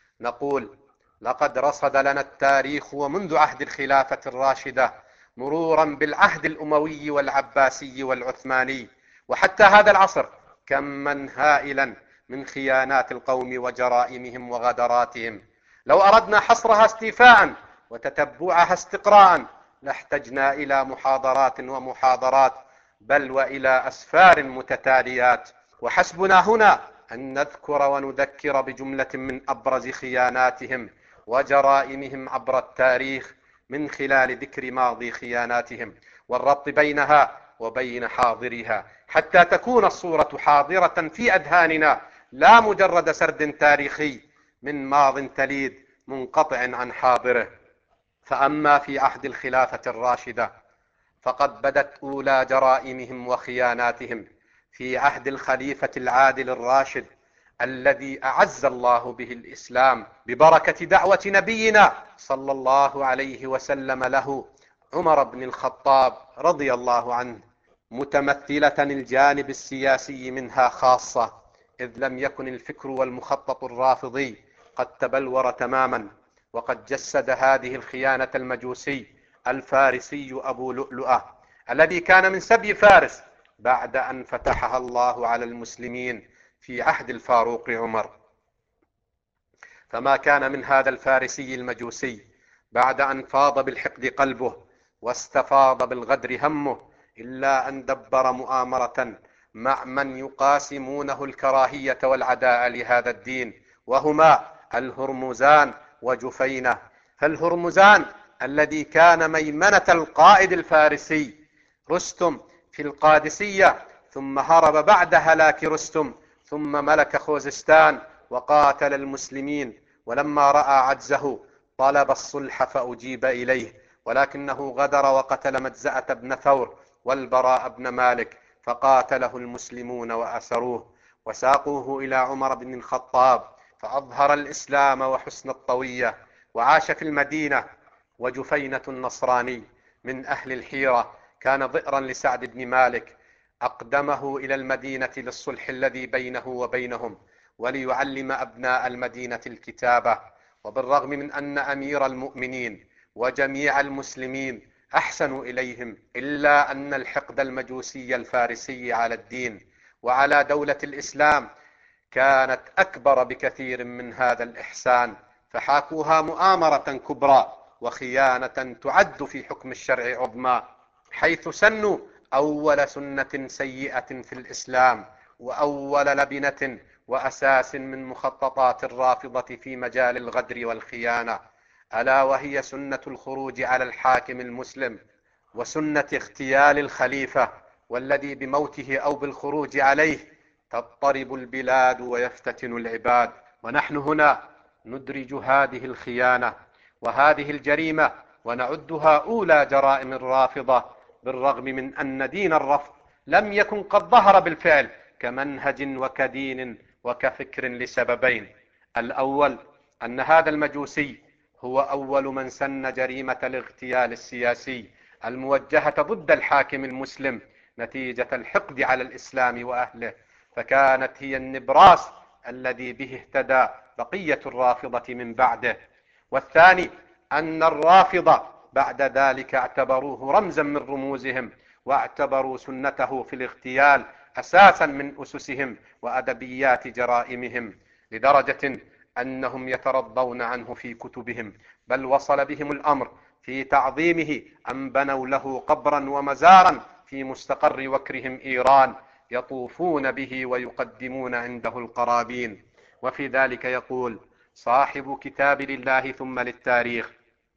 نقول: لقد رصد لنا التاريخ ومنذ عهد الخلافة الراشدة مرورا بالعهد الأموي والعباسي والعثماني وحتى هذا العصر كما هائلا من خيانات القوم وجرائمهم وغدراتهم، لو أردنا حصرها استيفاء وتتبعها استقراء لاحتجنا إلى محاضرات ومحاضرات، بل وإلى أسفار متتاليات. وحسبنا هنا أن نذكر ونذكر بجملة من أبرز خياناتهم وجرائمهم عبر التاريخ من خلال ذكر ماضي خياناتهم والربط بينها وبين حاضرها، حتى تكون الصورة حاضرة في أذهاننا، لا مجرد سرد تاريخي من ماض تليد منقطع عن حاضره. فأما في عهد الخلافة الراشدة فقد بدت أولى جرائمهم وخياناتهم في عهد الخليفة العادل الراشد الذي أعز الله به الإسلام ببركة دعوة نبينا صلى الله عليه وسلم له، عمر بن الخطاب رضي الله عنه، متمثلة الجانب السياسي منها خاصة، إذ لم يكن الفكر والمخطط الرافضي قد تبلور تماما. وقد جسد هذه الخيانة المجوسي الفارسي أبو لؤلؤة الذي كان من سبي فارس بعد أن فتحها الله على المسلمين في عهد الفاروق عمر. فما كان من هذا الفارسي المجوسي بعد أن فاض بالحقد قلبه واستفاض بالغدر همه إلا أن دبر مؤامرة مع من يقاسمونه الكراهية والعداء لهذا الدين، وهما الهرمزان وجفينة. فالهرمزان الذي كان ميمنة القائد الفارسي رستم في القادسية، ثم هرب بعد هلاك رستم، ثم ملك خوزستان وقاتل المسلمين، ولما رأى عجزه طلب الصلح فأجيب إليه، ولكنه غدر وقتل مجزأة بن ثور والبراء بن مالك، فقاتله المسلمون وأسروه وساقوه إلى عمر بن الخطاب، فأظهر الإسلام وحسن الطوية وعاش في المدينة. وجفينة النصراني من أهل الحيرة كان ضئرا لسعد بن مالك، أقدمه إلى المدينة للصلح الذي بينه وبينهم وليعلم أبناء المدينة الكتابة. وبالرغم من أن أمير المؤمنين وجميع المسلمين أحسنوا إليهم، إلا أن الحقد المجوسي الفارسي على الدين وعلى دولة الإسلام كانت أكبر بكثير من هذا الإحسان، فحاكوها مؤامرة كبرى وخيانة تعد في حكم الشرع عظمى، حيث سنوا أول سنة سيئة في الإسلام وأول لبنة وأساس من مخططات الرافضة في مجال الغدر والخيانة، ألا وهي سنة الخروج على الحاكم المسلم وسنة اغتيال الخليفة، والذي بموته أو بالخروج عليه تضطرب البلاد ويفتتن العباد. ونحن هنا ندرج هذه الخيانة وهذه الجريمة ونعدها أولى جرائم الرافضة، بالرغم من أن دين الرفض لم يكن قد ظهر بالفعل كمنهج وكدين وكفكر لسببين: الأول أن هذا المجوسي هو أول من سن جريمة الاغتيال السياسي الموجهة ضد الحاكم المسلم نتيجة الحقد على الإسلام وأهله، فكانت هي النبراس الذي به اهتدى بقية الرافضة من بعده. والثاني أن الرافضة بعد ذلك اعتبروه رمزا من رموزهم، واعتبروا سنته في الاغتيال أساسا من أسسهم وأدبيات جرائمهم، لدرجة أنهم يترضون عنه في كتبهم، بل وصل بهم الأمر في تعظيمه أن بنوا له قبرا ومزارا في مستقر وكرهم إيران يطوفون به ويقدمون عنده القرابين. وفي ذلك يقول صاحب كتاب لله ثم للتاريخ: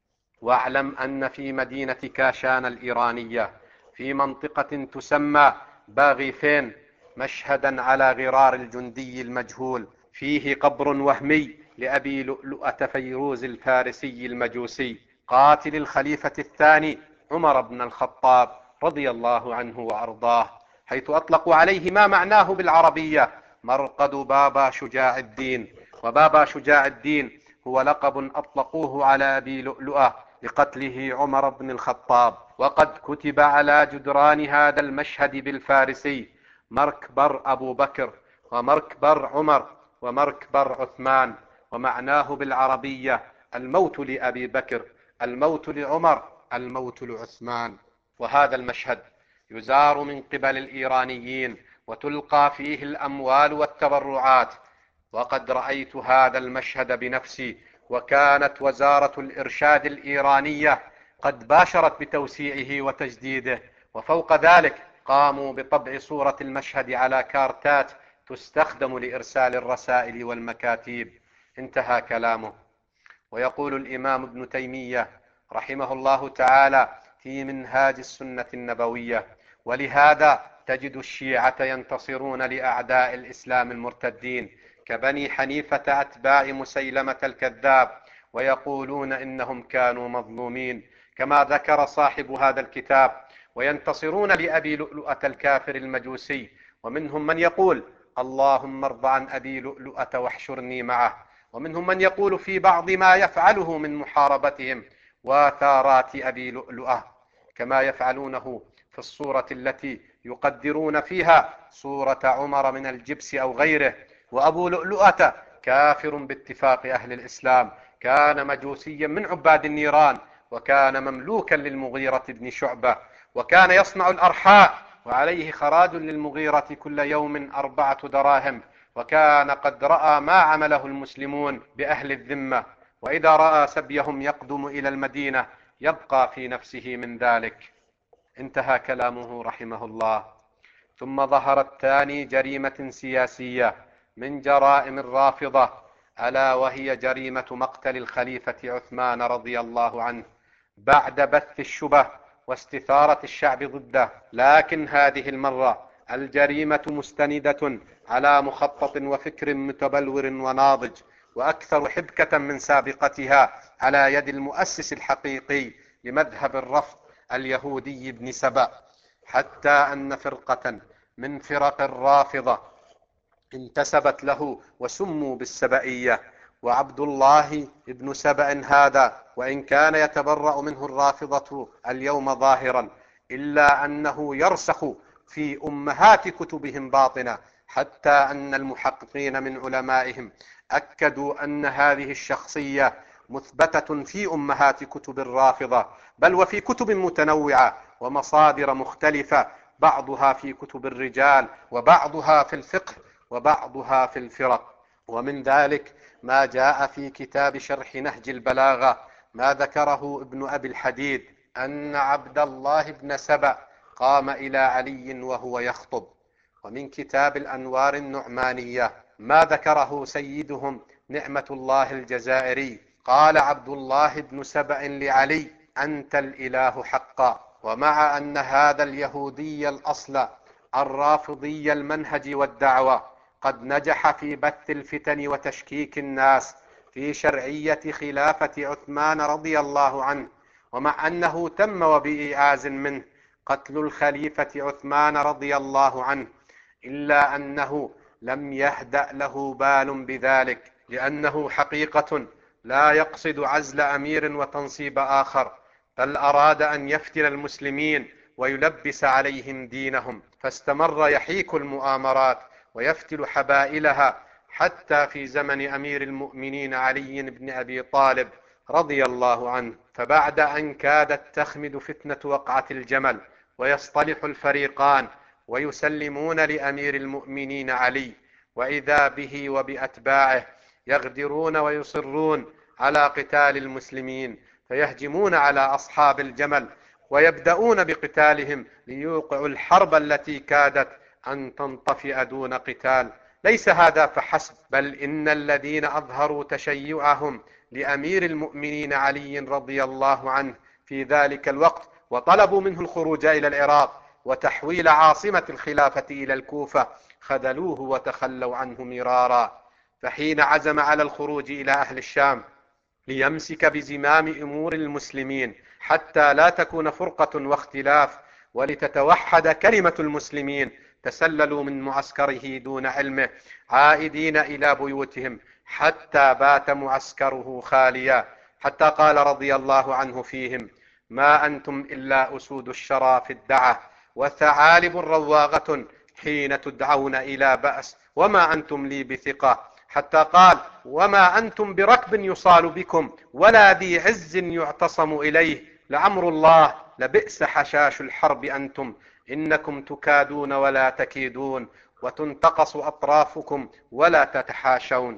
واعلم أن في مدينة كاشان الإيرانية في منطقة تسمى باغيفين مشهدا على غرار الجندي المجهول، فيه قبر وهمي لأبي لؤلؤة فيروز الفارسي المجوسي قاتل الخليفة الثاني عمر بن الخطاب رضي الله عنه وأرضاه، حيث أطلقوا عليه ما معناه بالعربية مرقد بابا شجاع الدين. وبابا شجاع الدين هو لقب أطلقوه على أبي لؤلؤة لقتله عمر بن الخطاب. وقد كتب على جدران هذا المشهد بالفارسي مركبر أبو بكر ومركبر عمر ومركبر عثمان، ومعناه بالعربية الموت لأبي بكر، الموت لعمر، الموت لعثمان. وهذا المشهد يزار من قبل الإيرانيين وتلقى فيه الأموال والتبرعات، وقد رأيت هذا المشهد بنفسي وكانت وزارة الإرشاد الإيرانية قد باشرت بتوسيعه وتجديده، وفوق ذلك قاموا بطبع صورة المشهد على كارتات تستخدم لإرسال الرسائل والمكاتيب. انتهى كلامه. ويقول الإمام ابن تيمية رحمه الله تعالى في منهاج السنة النبوية: ولهذا تجد الشيعة ينتصرون لأعداء الإسلام المرتدين كبني حنيفة أتباع مسيلمة الكذاب، ويقولون إنهم كانوا مظلومين كما ذكر صاحب هذا الكتاب، وينتصرون لأبي لؤلؤة الكافر المجوسي، ومنهم من يقول: اللهم ارض عن أبي لؤلؤة واحشرني معه، ومنهم من يقول في بعض ما يفعله من محاربتهم: وثارات أبي لؤلؤة، كما يفعلونه في الصورة التي يقدرون فيها صورة عمر من الجبس أو غيره. وأبو لؤلؤة كافر باتفاق أهل الإسلام، كان مجوسيا من عباد النيران، وكان مملوكا للمغيرة بن شعبة، وكان يصنع الأرحاء وعليه خراج للمغيرة كل يوم 4 دراهم، وكان قد رأى ما عمله المسلمون بأهل الذمة، وإذا رأى سبيهم يقدم إلى المدينة يبقى في نفسه من ذلك. انتهى كلامه رحمه الله. ثم ظهرت ثاني جريمة سياسية من جرائم الرافضة، ألا وهي جريمة مقتل الخليفة عثمان رضي الله عنه بعد بث الشبه واستثارة الشعب ضده. لكن هذه المرة الجريمة مستندة على مخطط وفكر متبلور وناضج، وأكثر حبكة من سابقتها، على يد المؤسس الحقيقي لمذهب الرفض اليهودي ابن سبأ، حتى أن فرقة من فرق الرافضة انتسبت له وسموا بالسبئية. وعبد الله ابن سبأ هذا وإن كان يتبرأ منه الرافضة اليوم ظاهرا، إلا أنه يرسخ في أمهات كتبهم باطنا، حتى أن المحققين من علمائهم أكدوا أن هذه الشخصية مثبتة في أمهات كتب الرافضة، بل وفي كتب متنوعة ومصادر مختلفة، بعضها في كتب الرجال، وبعضها في الفقه، وبعضها في الفرق. ومن ذلك ما جاء في كتاب شرح نهج البلاغة، ما ذكره ابن أبي الحديد أن عبد الله بن سبأ قام إلى علي وهو يخطب. ومن كتاب الأنوار النعمانية ما ذكره سيدهم نعمة الله الجزائري، قال عبد الله بن سبأ لعلي: أنت الإله حقا. ومع أن هذا اليهودي الأصل الرافضي المنهج والدعوة قد نجح في بث الفتن وتشكيك الناس في شرعية خلافة عثمان رضي الله عنه، ومع أنه تم وبإيعاز منه قتل الخليفة عثمان رضي الله عنه، إلا أنه لم يهدأ له بال بذلك، لأنه حقيقة لا يقصد عزل أمير وتنصيب آخر، بل أراد أن يفتن المسلمين ويلبس عليهم دينهم، فاستمر يحيك المؤامرات ويفتل حبائلها حتى في زمن أمير المؤمنين علي بن أبي طالب رضي الله عنه. فبعد أن كادت تخمد فتنة وقعة الجمل ويصطلح الفريقان ويسلمون لأمير المؤمنين علي، وإذا به وبأتباعه يغدرون ويصرون على قتال المسلمين، فيهجمون على أصحاب الجمل ويبدأون بقتالهم ليوقعوا الحرب التي كادت أن تنطفئ دون قتال. ليس هذا فحسب، بل إن الذين أظهروا تشيعهم لأمير المؤمنين علي رضي الله عنه في ذلك الوقت وطلبوا منه الخروج إلى العراق وتحويل عاصمة الخلافة إلى الكوفة خذلوه وتخلوا عنه مرارا. فحين عزم على الخروج إلى أهل الشام ليمسك بزمام أمور المسلمين حتى لا تكون فرقة واختلاف ولتتوحد كلمة المسلمين، تسللوا من معسكره دون علمه عائدين إلى بيوتهم، حتى بات معسكره خاليا، حتى قال رضي الله عنه فيهم: ما أنتم إلا أسود الشرى في الدعة، وثعالب رواغة حين تدعون إلى بأس، وما أنتم لي بثقة. حتى قال: وما أنتم بركب يصال بكم، ولا ذي عز يعتصم إليه، لعمر الله لبئس حشاش الحرب أنتم، إنكم تكادون ولا تكيدون، وتنتقص أطرافكم ولا تتحاشون.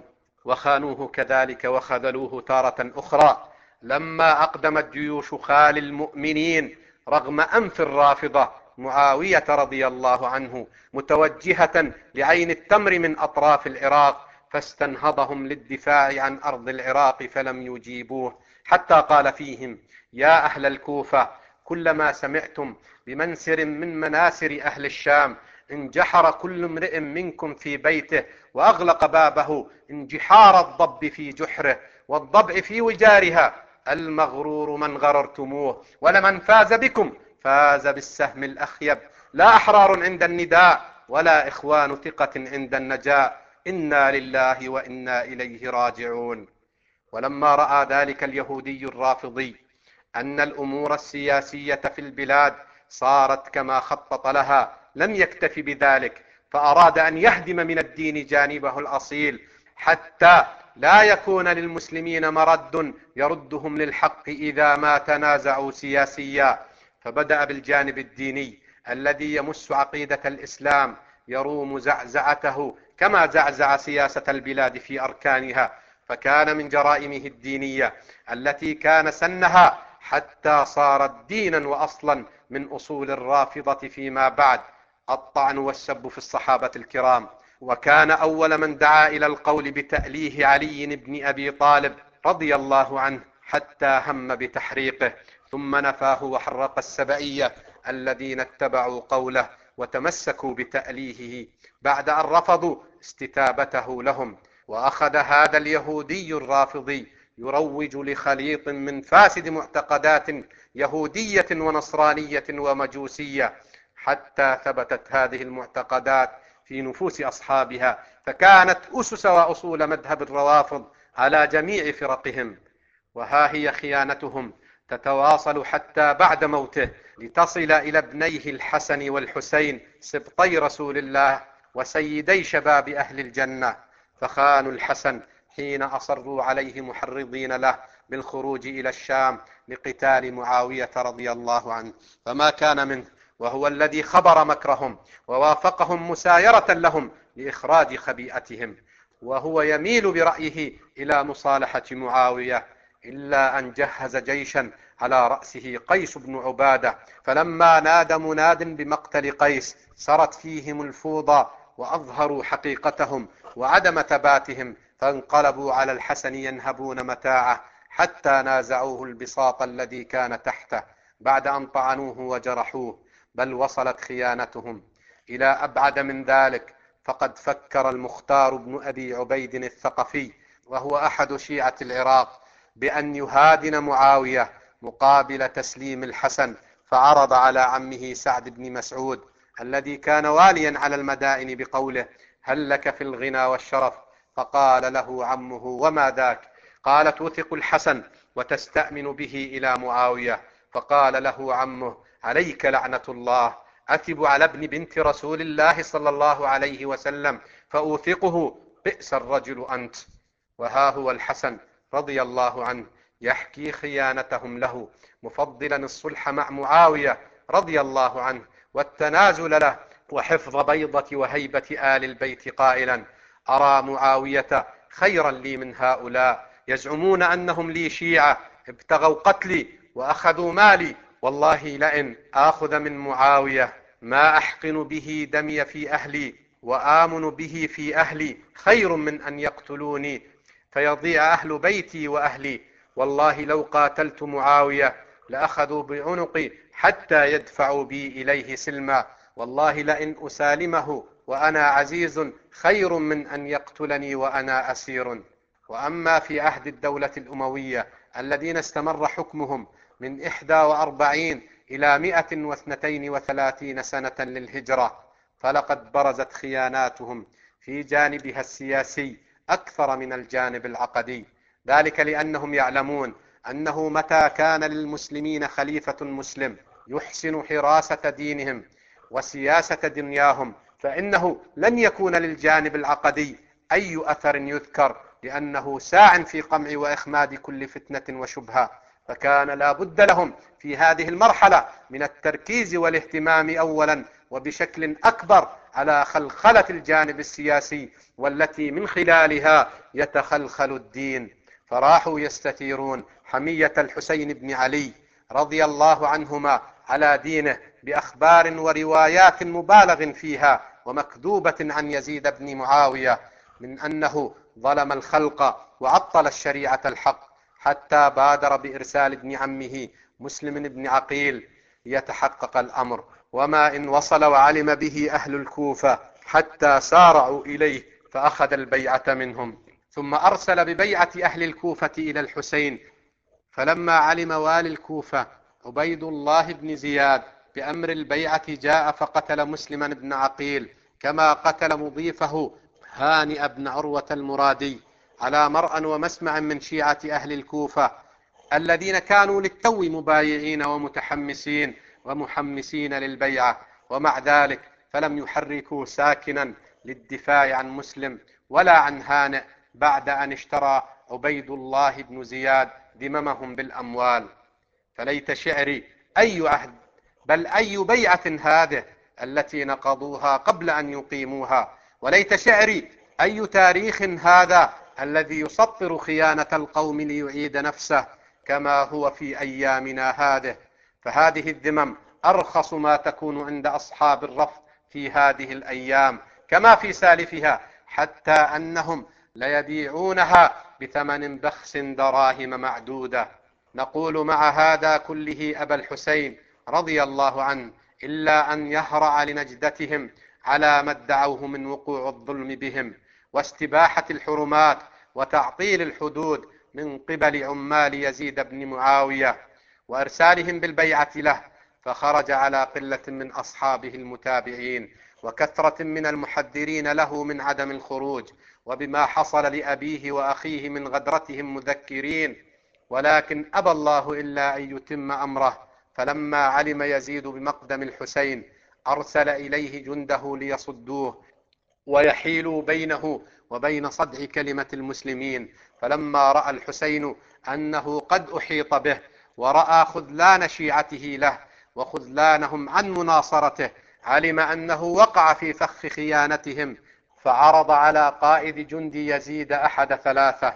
وخانوه كذلك وخذلوه تارة أخرى لما أقدمت جيوش خال المؤمنين رغم أنف الرافضة معاوية رضي الله عنه متوجهة لعين التمر من أطراف العراق، فاستنهضهم للدفاع عن أرض العراق فلم يجيبوه، حتى قال فيهم: يا أهل الكوفة، كلما سمعتم بمنسر من مناسر أهل الشام انجحر كل امرئ منكم في بيته وأغلق بابه انجحار الضب في جحره والضبع في وجارها. المغرور من غررتموه، ولمن فاز بكم فاز بالسهم الأخيب. لا أحرار عند النداء ولا إخوان ثقة عند النجاء. إنا لله وإنا إليه راجعون. ولما رأى ذلك اليهودي الرافضي أن الأمور السياسية في البلاد صارت كما خطط لها لم يكتف بذلك، فأراد أن يهدم من الدين جانبه الأصيل حتى لا يكون للمسلمين مرد يردهم للحق إذا ما تنازعوا سياسيا. فبدأ بالجانب الديني الذي يمس عقيدة الإسلام، يروم زعزعته كما زعزع سياسة البلاد في أركانها. فكان من جرائمه الدينية التي كان سنها حتى صارت دينا وأصلا من أصول الرافضة فيما بعد الطعن والسب في الصحابة الكرام. وكان أول من دعا إلى القول بتأليه علي بن أبي طالب رضي الله عنه حتى هم بتحريقه، ثم نفاه وحرق السبعية الذين اتبعوا قوله وتمسكوا بتأليهه بعد أن رفضوا استتابته لهم. وأخذ هذا اليهودي الرافضي يروج لخليط من فاسد معتقدات يهودية ونصرانية ومجوسية حتى ثبتت هذه المعتقدات في نفوس أصحابها، فكانت أسس وأصول مذهب الروافض على جميع فرقهم. وها هي خيانتهم تتواصل حتى بعد موته لتصل إلى ابنيه الحسن والحسين سبطي رسول الله وسيدي شباب أهل الجنة. فخانوا الحسن حين أصروا عليه محرضين له بالخروج إلى الشام لقتال معاوية رضي الله عنه، فما كان منه، وهو الذي خبر مكرهم ووافقهم مسايرة لهم لإخراج خبيئتهم، وهو يميل برأيه إلى مصالحة معاوية، إلا أن جهز جيشا على رأسه قيس بن عبادة. فلما نادى مناد بمقتل قيس سرت فيهم الفوضى وأظهروا حقيقتهم وعدم ثباتهم، فانقلبوا على الحسن ينهبون متاعه حتى نازعوه البساط الذي كان تحته بعد أن طعنوه وجرحوه. بل وصلت خيانتهم إلى أبعد من ذلك، فقد فكر المختار بن أبي عبيد الثقفي وهو أحد شيعة العراق بأن يهادن معاوية مقابل تسليم الحسن، فعرض على عمه سعد بن مسعود الذي كان واليا على المدائن بقوله: هل لك في الغنى والشرف؟ فقال له عمه: وما ذاك؟ قال: توثق الحسن وتستأمن به إلى معاوية. فقال له عمه: عليك لعنة الله، أثب على ابن بنت رسول الله صلى الله عليه وسلم فأوثقه، بئس الرجل أنت. وها هو الحسن رضي الله عنه يحكي خيانتهم له، مفضلا الصلح مع معاوية رضي الله عنه والتنازل له وحفظ بيضة وهيبة آل البيت، قائلا: أرى معاوية خيرا لي من هؤلاء، يزعمون أنهم لي شيعة، ابتغوا قتلي وأخذوا مالي، والله لئن آخذ من معاوية ما أحقن به دمي في أهلي وآمن به في أهلي خير من أن يقتلوني فيضيع أهل بيتي وأهلي. والله لو قاتلت معاوية لأخذوا بعنقي حتى يدفعوا بي إليه سلما، والله لئن أسالمه وأنا عزيز خير من أن يقتلني وأنا أسير. وأما في عهد الدولة الأموية الذين استمر حكمهم من 41 إلى 132 سنة للهجرة، فلقد برزت خياناتهم في جانبها السياسي أكثر من الجانب العقدي، ذلك لأنهم يعلمون أنه متى كان للمسلمين خليفة مسلم يحسن حراسة دينهم وسياسة دنياهم، فإنه لن يكون للجانب العقدي أي أثر يذكر، لأنه ساع في قمع وإخماد كل فتنة وشبهة. فكان لا بد لهم في هذه المرحلة من التركيز والاهتمام أولا وبشكل أكبر على خلخلة الجانب السياسي، والتي من خلالها يتخلخل الدين. فراحوا يستثيرون حمية الحسين بن علي رضي الله عنهما على دينه بأخبار وروايات مبالغ فيها ومكذوبة عن يزيد بن معاوية من أنه ظلم الخلق وعطل الشريعة الحق، حتى بادر بإرسال ابن عمه مسلم بن عقيل ليتحقق الأمر. وما إن وصل وعلم به أهل الكوفة حتى سارعوا إليه فأخذ البيعة منهم، ثم أرسل ببيعة أهل الكوفة إلى الحسين. فلما علم والي الكوفة عبيد الله بن زياد بأمر البيعة جاء فقتل مسلما بن عقيل، كما قتل مضيفه هانئ بن عروة المرادي، على مرأى ومسمع من شيعة أهل الكوفة الذين كانوا للتو مبايعين ومتحمسين ومحمسين للبيعة، ومع ذلك فلم يحركوا ساكنا للدفاع عن مسلم ولا عن هانئ بعد أن اشترى عبيد الله بن زياد ذممهم بالأموال. فليت شعري أي عهد بل أي بيعة هذه التي نقضوها قبل أن يقيموها، وليت شعري أي تاريخ هذا الذي يسطر خيانة القوم ليعيد نفسه كما هو في أيامنا هذه. فهذه الذمم أرخص ما تكون عند أصحاب الرفض في هذه الأيام كما في سالفها، حتى أنهم ليبيعونها بثمن بخس دراهم معدودة. نقول مع هذا كله أبا الحسين رضي الله عنه إلا أن يهرع لنجدتهم على ما ادعوه من وقوع الظلم بهم واستباحة الحرمات وتعطيل الحدود من قبل عمال يزيد بن معاوية وإرسالهم بالبيعة له، فخرج على قلة من أصحابه المتابعين وكثرة من المحذرين له من عدم الخروج، وبما حصل لأبيه وأخيه من غدرتهم مذكرين، ولكن أبى الله إلا أن يتم أمره. فلما علم يزيد بمقدم الحسين أرسل إليه جنده ليصدوه ويحيلوا بينه وبين صدع كلمة المسلمين. فلما رأى الحسين أنه قد أحيط به ورأى خذلان شيعته له وخذلانهم عن مناصرته، علم أنه وقع في فخ خيانتهم، فعرض على قائد جند يزيد أحد ثلاثة: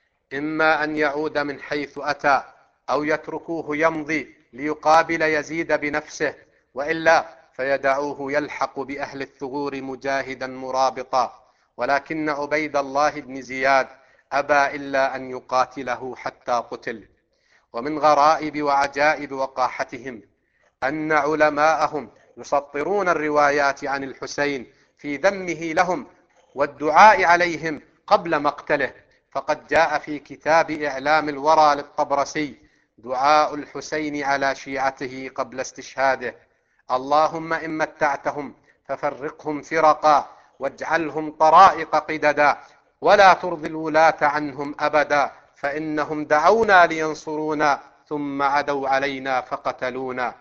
إما أن يعود من حيث أتى أو يتركوه يمضي ليقابل يزيد بنفسه، وإلا فيدعوه يلحق بأهل الثغور مجاهدا مرابطا. ولكن عبيد الله بن زياد أبى إلا أن يقاتله حتى قتل. ومن غرائب وعجائب وقاحتهم أن علماءهم يسطرون الروايات عن الحسين في ذمه لهم والدعاء عليهم قبل مقتله. فقد جاء في كتاب إعلام الورى للطبرسي دعاء الحسين على شيعته قبل استشهاده: اللهم إن متعتهم ففرقهم فرقا واجعلهم طرائق قددا ولا ترضي الولاة عنهم أبدا، فإنهم دعونا لينصرونا ثم عدوا علينا فقتلونا.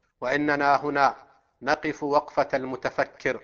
وإننا هنا نقف وقفة المتفكر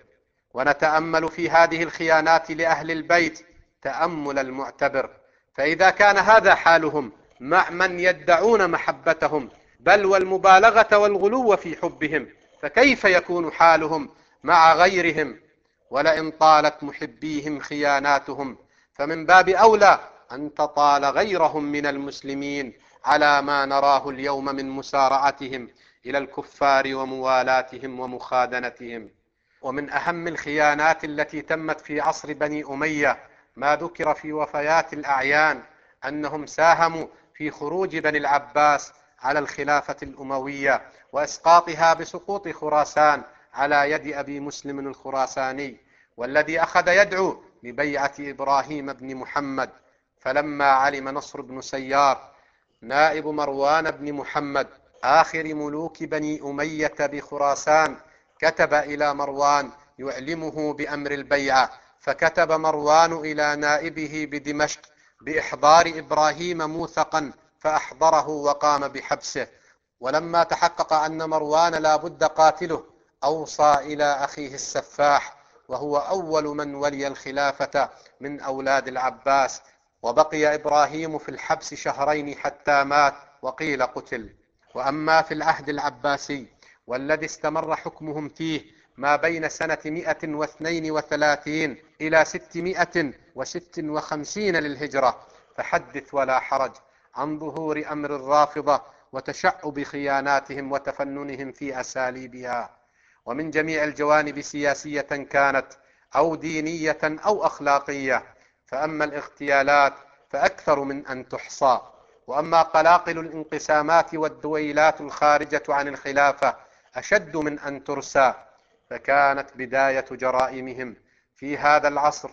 ونتأمل في هذه الخيانات لأهل البيت تأمل المعتبر. فإذا كان هذا حالهم مع من يدعون محبتهم بل والمبالغة والغلو في حبهم، فكيف يكون حالهم مع غيرهم؟ ولئن طالت محبيهم خياناتهم فمن باب أولى أن تطال غيرهم من المسلمين على ما نراه اليوم من مسارعتهم إلى الكفار وموالاتهم ومخادنتهم. ومن أهم الخيانات التي تمت في عصر بني أمية ما ذكر في وفيات الأعيان أنهم ساهموا في خروج بني العباس على الخلافة الأموية وإسقاطها بسقوط خراسان على يد أبي مسلم الخراساني، والذي أخذ يدعو ببيعة إبراهيم بن محمد. فلما علم نصر بن سيار نائب مروان بن محمد آخر ملوك بني أمية بخراسان كتب إلى مروان يعلمه بأمر البيعة، فكتب مروان إلى نائبه بدمشق بإحضار إبراهيم موثقا فأحضره وقام بحبسه. ولما تحقق أن مروان لا بد قاتله أوصى إلى أخيه السفاح، وهو أول من ولي الخلافة من أولاد العباس، وبقي إبراهيم في الحبس شهرين حتى مات وقيل قتل. وأما في العهد العباسي والذي استمر حكمهم فيه ما بين سنة 132 إلى 656 للهجرة، فحدث ولا حرج عن ظهور أمر الرافضة وتشعب خياناتهم وتفننهم في أساليبها، ومن جميع الجوانب سياسية كانت أو دينية أو أخلاقية. فأما الاغتيالات فأكثر من أن تحصى، وأما قلاقل الانقسامات والدويلات الخارجة عن الخلافة أشد من أن ترسى. فكانت بداية جرائمهم في هذا العصر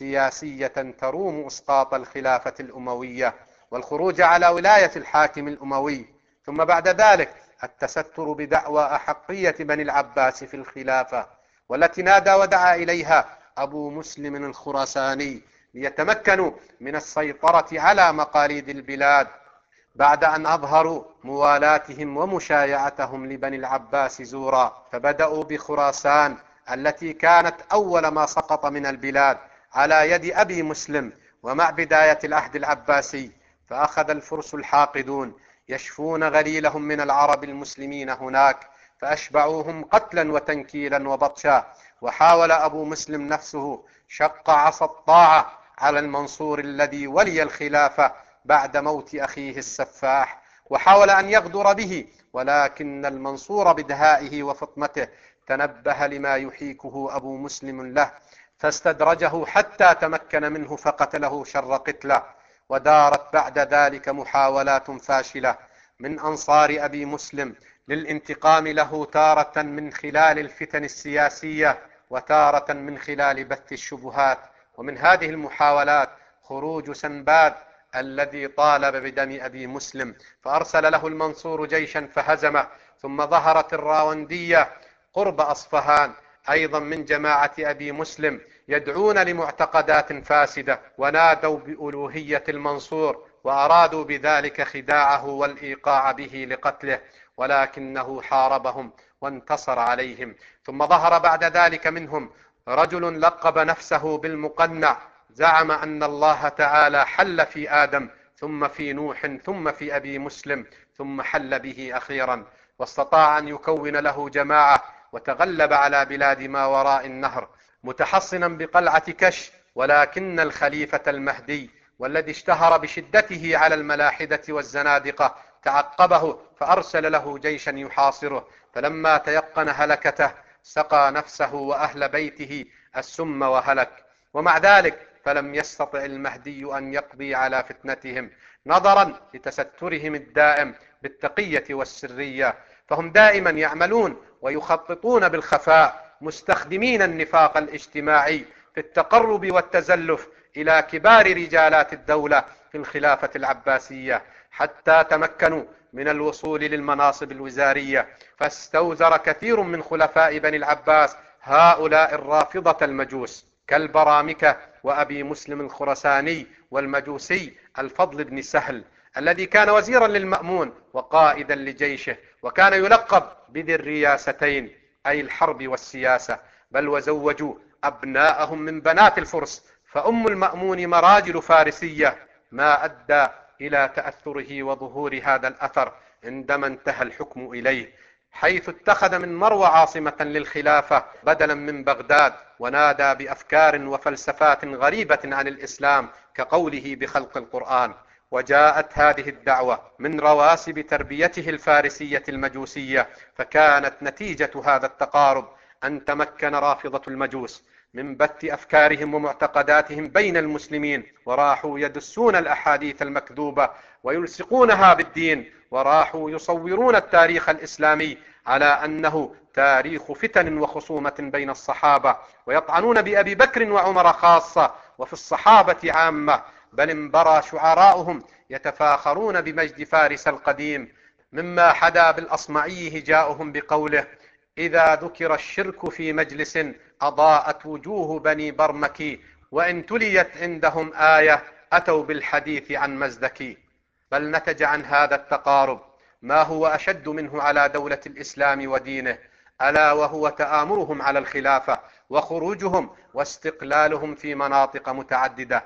سياسية تروم إسقاط الخلافة الأموية والخروج على ولاية الحاكم الأموي، ثم بعد ذلك التستر بدعوى أحقية بني العباس في الخلافة، والتي نادى ودعا إليها أبو مسلم الخراساني ليتمكنوا من السيطرة على مقاليد البلاد بعد أن أظهروا موالاتهم ومشايعتهم لبني العباس زورا. فبدأوا بخراسان التي كانت أول ما سقط من البلاد على يد أبي مسلم. ومع بداية العهد العباسي فأخذ الفرس الحاقدون يشفون غليلهم من العرب المسلمين هناك، فأشبعوهم قتلا وتنكيلا وبطشا. وحاول أبو مسلم نفسه شق عصا الطاعة على المنصور الذي ولي الخلافة بعد موت أخيه السفاح، وحاول أن يغدر به، ولكن المنصور بدهائه وفطنته تنبه لما يحيكه أبو مسلم له، فاستدرجه حتى تمكن منه فقتله شر قتله. ودارت بعد ذلك محاولات فاشلة من أنصار أبي مسلم للانتقام له، تارة من خلال الفتن السياسية وتارة من خلال بث الشبهات. ومن هذه المحاولات خروج سنباد الذي طالب بدم أبي مسلم، فأرسل له المنصور جيشا فهزمه. ثم ظهرت الراوندية قرب أصفهان أيضا من جماعة أبي مسلم يدعون لمعتقدات فاسدة، ونادوا بألوهية المنصور، وأرادوا بذلك خداعه والإيقاع به لقتله، ولكنه حاربهم وانتصر عليهم. ثم ظهر بعد ذلك منهم رجل لقب نفسه بالمقنع، زعم أن الله تعالى حل في آدم ثم في نوح ثم في أبي مسلم ثم حل به أخيرا، واستطاع أن يكون له جماعة وتغلب على بلاد ما وراء النهر متحصنا بقلعة كش. ولكن الخليفة المهدي والذي اشتهر بشدته على الملاحدة والزنادقة تعقبه، فأرسل له جيشا يحاصره، فلما تيقن هلكته سقى نفسه وأهل بيته السم وهلك. ومع ذلك فلم يستطع المهدي أن يقضي على فتنتهم نظرا لتسترهم الدائم بالتقية والسرية، فهم دائما يعملون ويخططون بالخفاء مستخدمين النفاق الاجتماعي في التقرب والتزلف إلى كبار رجالات الدولة في الخلافة العباسية، حتى تمكنوا من الوصول للمناصب الوزارية. فاستوزر كثير من خلفاء بني العباس هؤلاء الرافضة المجوس كالبرامكة وأبي مسلم الخرساني والمجوسي الفضل بن سهل الذي كان وزيرا للمأمون وقائدا لجيشه، وكان يلقب بذي الرياستين أي الحرب والسياسة. بل وزوجوا أبناءهم من بنات الفرس، فأم المأمون مراجل فارسية، ما أدى إلى تأثره وظهور هذا الأثر عندما انتهى الحكم إليه، حيث اتخذ من مروى عاصمة للخلافة بدلا من بغداد، ونادى بأفكار وفلسفات غريبة عن الإسلام كقوله بخلق القرآن. وجاءت هذه الدعوة من رواسب تربيته الفارسية المجوسية، فكانت نتيجة هذا التقارب أن تمكن رافضة المجوس من بث أفكارهم ومعتقداتهم بين المسلمين، وراحوا يدسون الأحاديث المكذوبة ويلصقونها بالدين، وراحوا يصورون التاريخ الإسلامي على أنه تاريخ فتن وخصومة بين الصحابة، ويطعنون بأبي بكر وعمر خاصة وفي الصحابة عامة. بل انبرى شعراؤهم يتفاخرون بمجد فارس القديم، مما حدا بالأصمعي هجاؤهم بقوله: إذا ذكر الشرك في مجلس أضاءت وجوه بني برمكي، وإن تليت عندهم آية أتوا بالحديث عن مزدكي. بل نتج عن هذا التقارب ما هو أشد منه على دولة الإسلام ودينه، ألا وهو تآمرهم على الخلافة وخروجهم واستقلالهم في مناطق متعددة.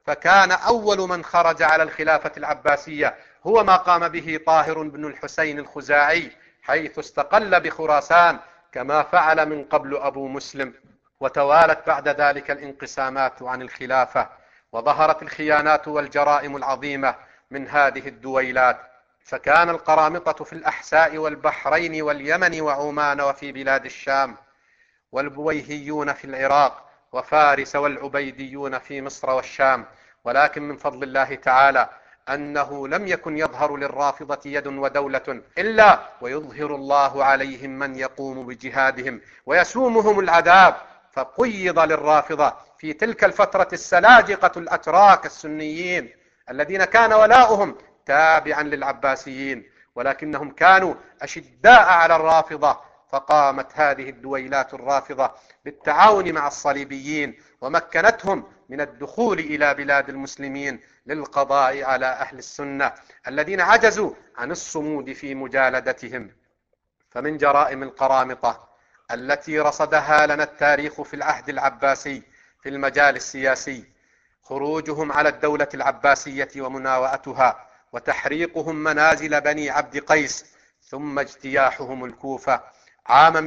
فكان أول من خرج على الخلافة العباسية هو ما قام به طاهر بن الحسين الخزاعي، حيث استقل بخراسان كما فعل من قبل أبو مسلم. وتوالت بعد ذلك الانقسامات عن الخلافة، وظهرت الخيانات والجرائم العظيمة من هذه الدويلات، فكان القرامطة في الأحساء والبحرين واليمن وعمان وفي بلاد الشام، والبويهيون في العراق، وفارس والعبيديون في مصر والشام. ولكن من فضل الله تعالى أنه لم يكن يظهر للرافضة يد ودولة إلا ويظهر الله عليهم من يقوم بجهادهم ويسومهم العذاب. فقيض للرافضة في تلك الفترة السلاجقة الأتراك السنيين الذين كان ولاؤهم تابعا للعباسيين، ولكنهم كانوا أشداء على الرافضة، فقامت هذه الدويلات الرافضة بالتعاون مع الصليبيين ومكنتهم من الدخول إلى بلاد المسلمين للقضاء على أهل السنة الذين عجزوا عن الصمود في مجالدتهم. فمن جرائم القرامطة التي رصدها لنا التاريخ في العهد العباسي في المجال السياسي خروجهم على الدولة العباسية ومناوئتها، وتحريقهم منازل بني عبد قيس، ثم اجتياحهم الكوفة عام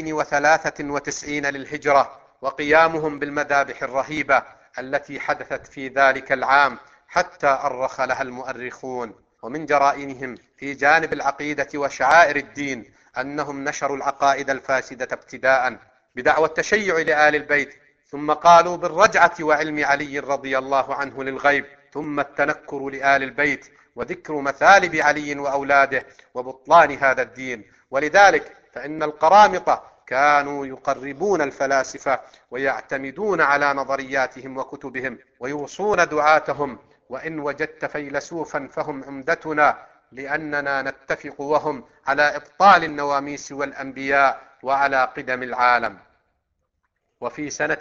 293 للهجرة، وقيامهم بالمذابح الرهيبة التي حدثت في ذلك العام حتى أرخ لها المؤرخون. ومن جرائمهم في جانب العقيدة وشعائر الدين أنهم نشروا العقائد الفاسدة ابتداء بدعوى التشيع لآل البيت، ثم قالوا بالرجعة وعلم علي رضي الله عنه للغيب، ثم التنكر لآل البيت وذكر مثالب علي وأولاده وبطلان هذا الدين. ولذلك فإن القرامطة كانوا يقربون الفلاسفة ويعتمدون على نظرياتهم وكتبهم ويوصون دعاتهم: وإن وجدت فيلسوفا فهم عمدتنا، لأننا نتفق وهم على إبطال النواميس والأنبياء وعلى قدم العالم. وفي سنة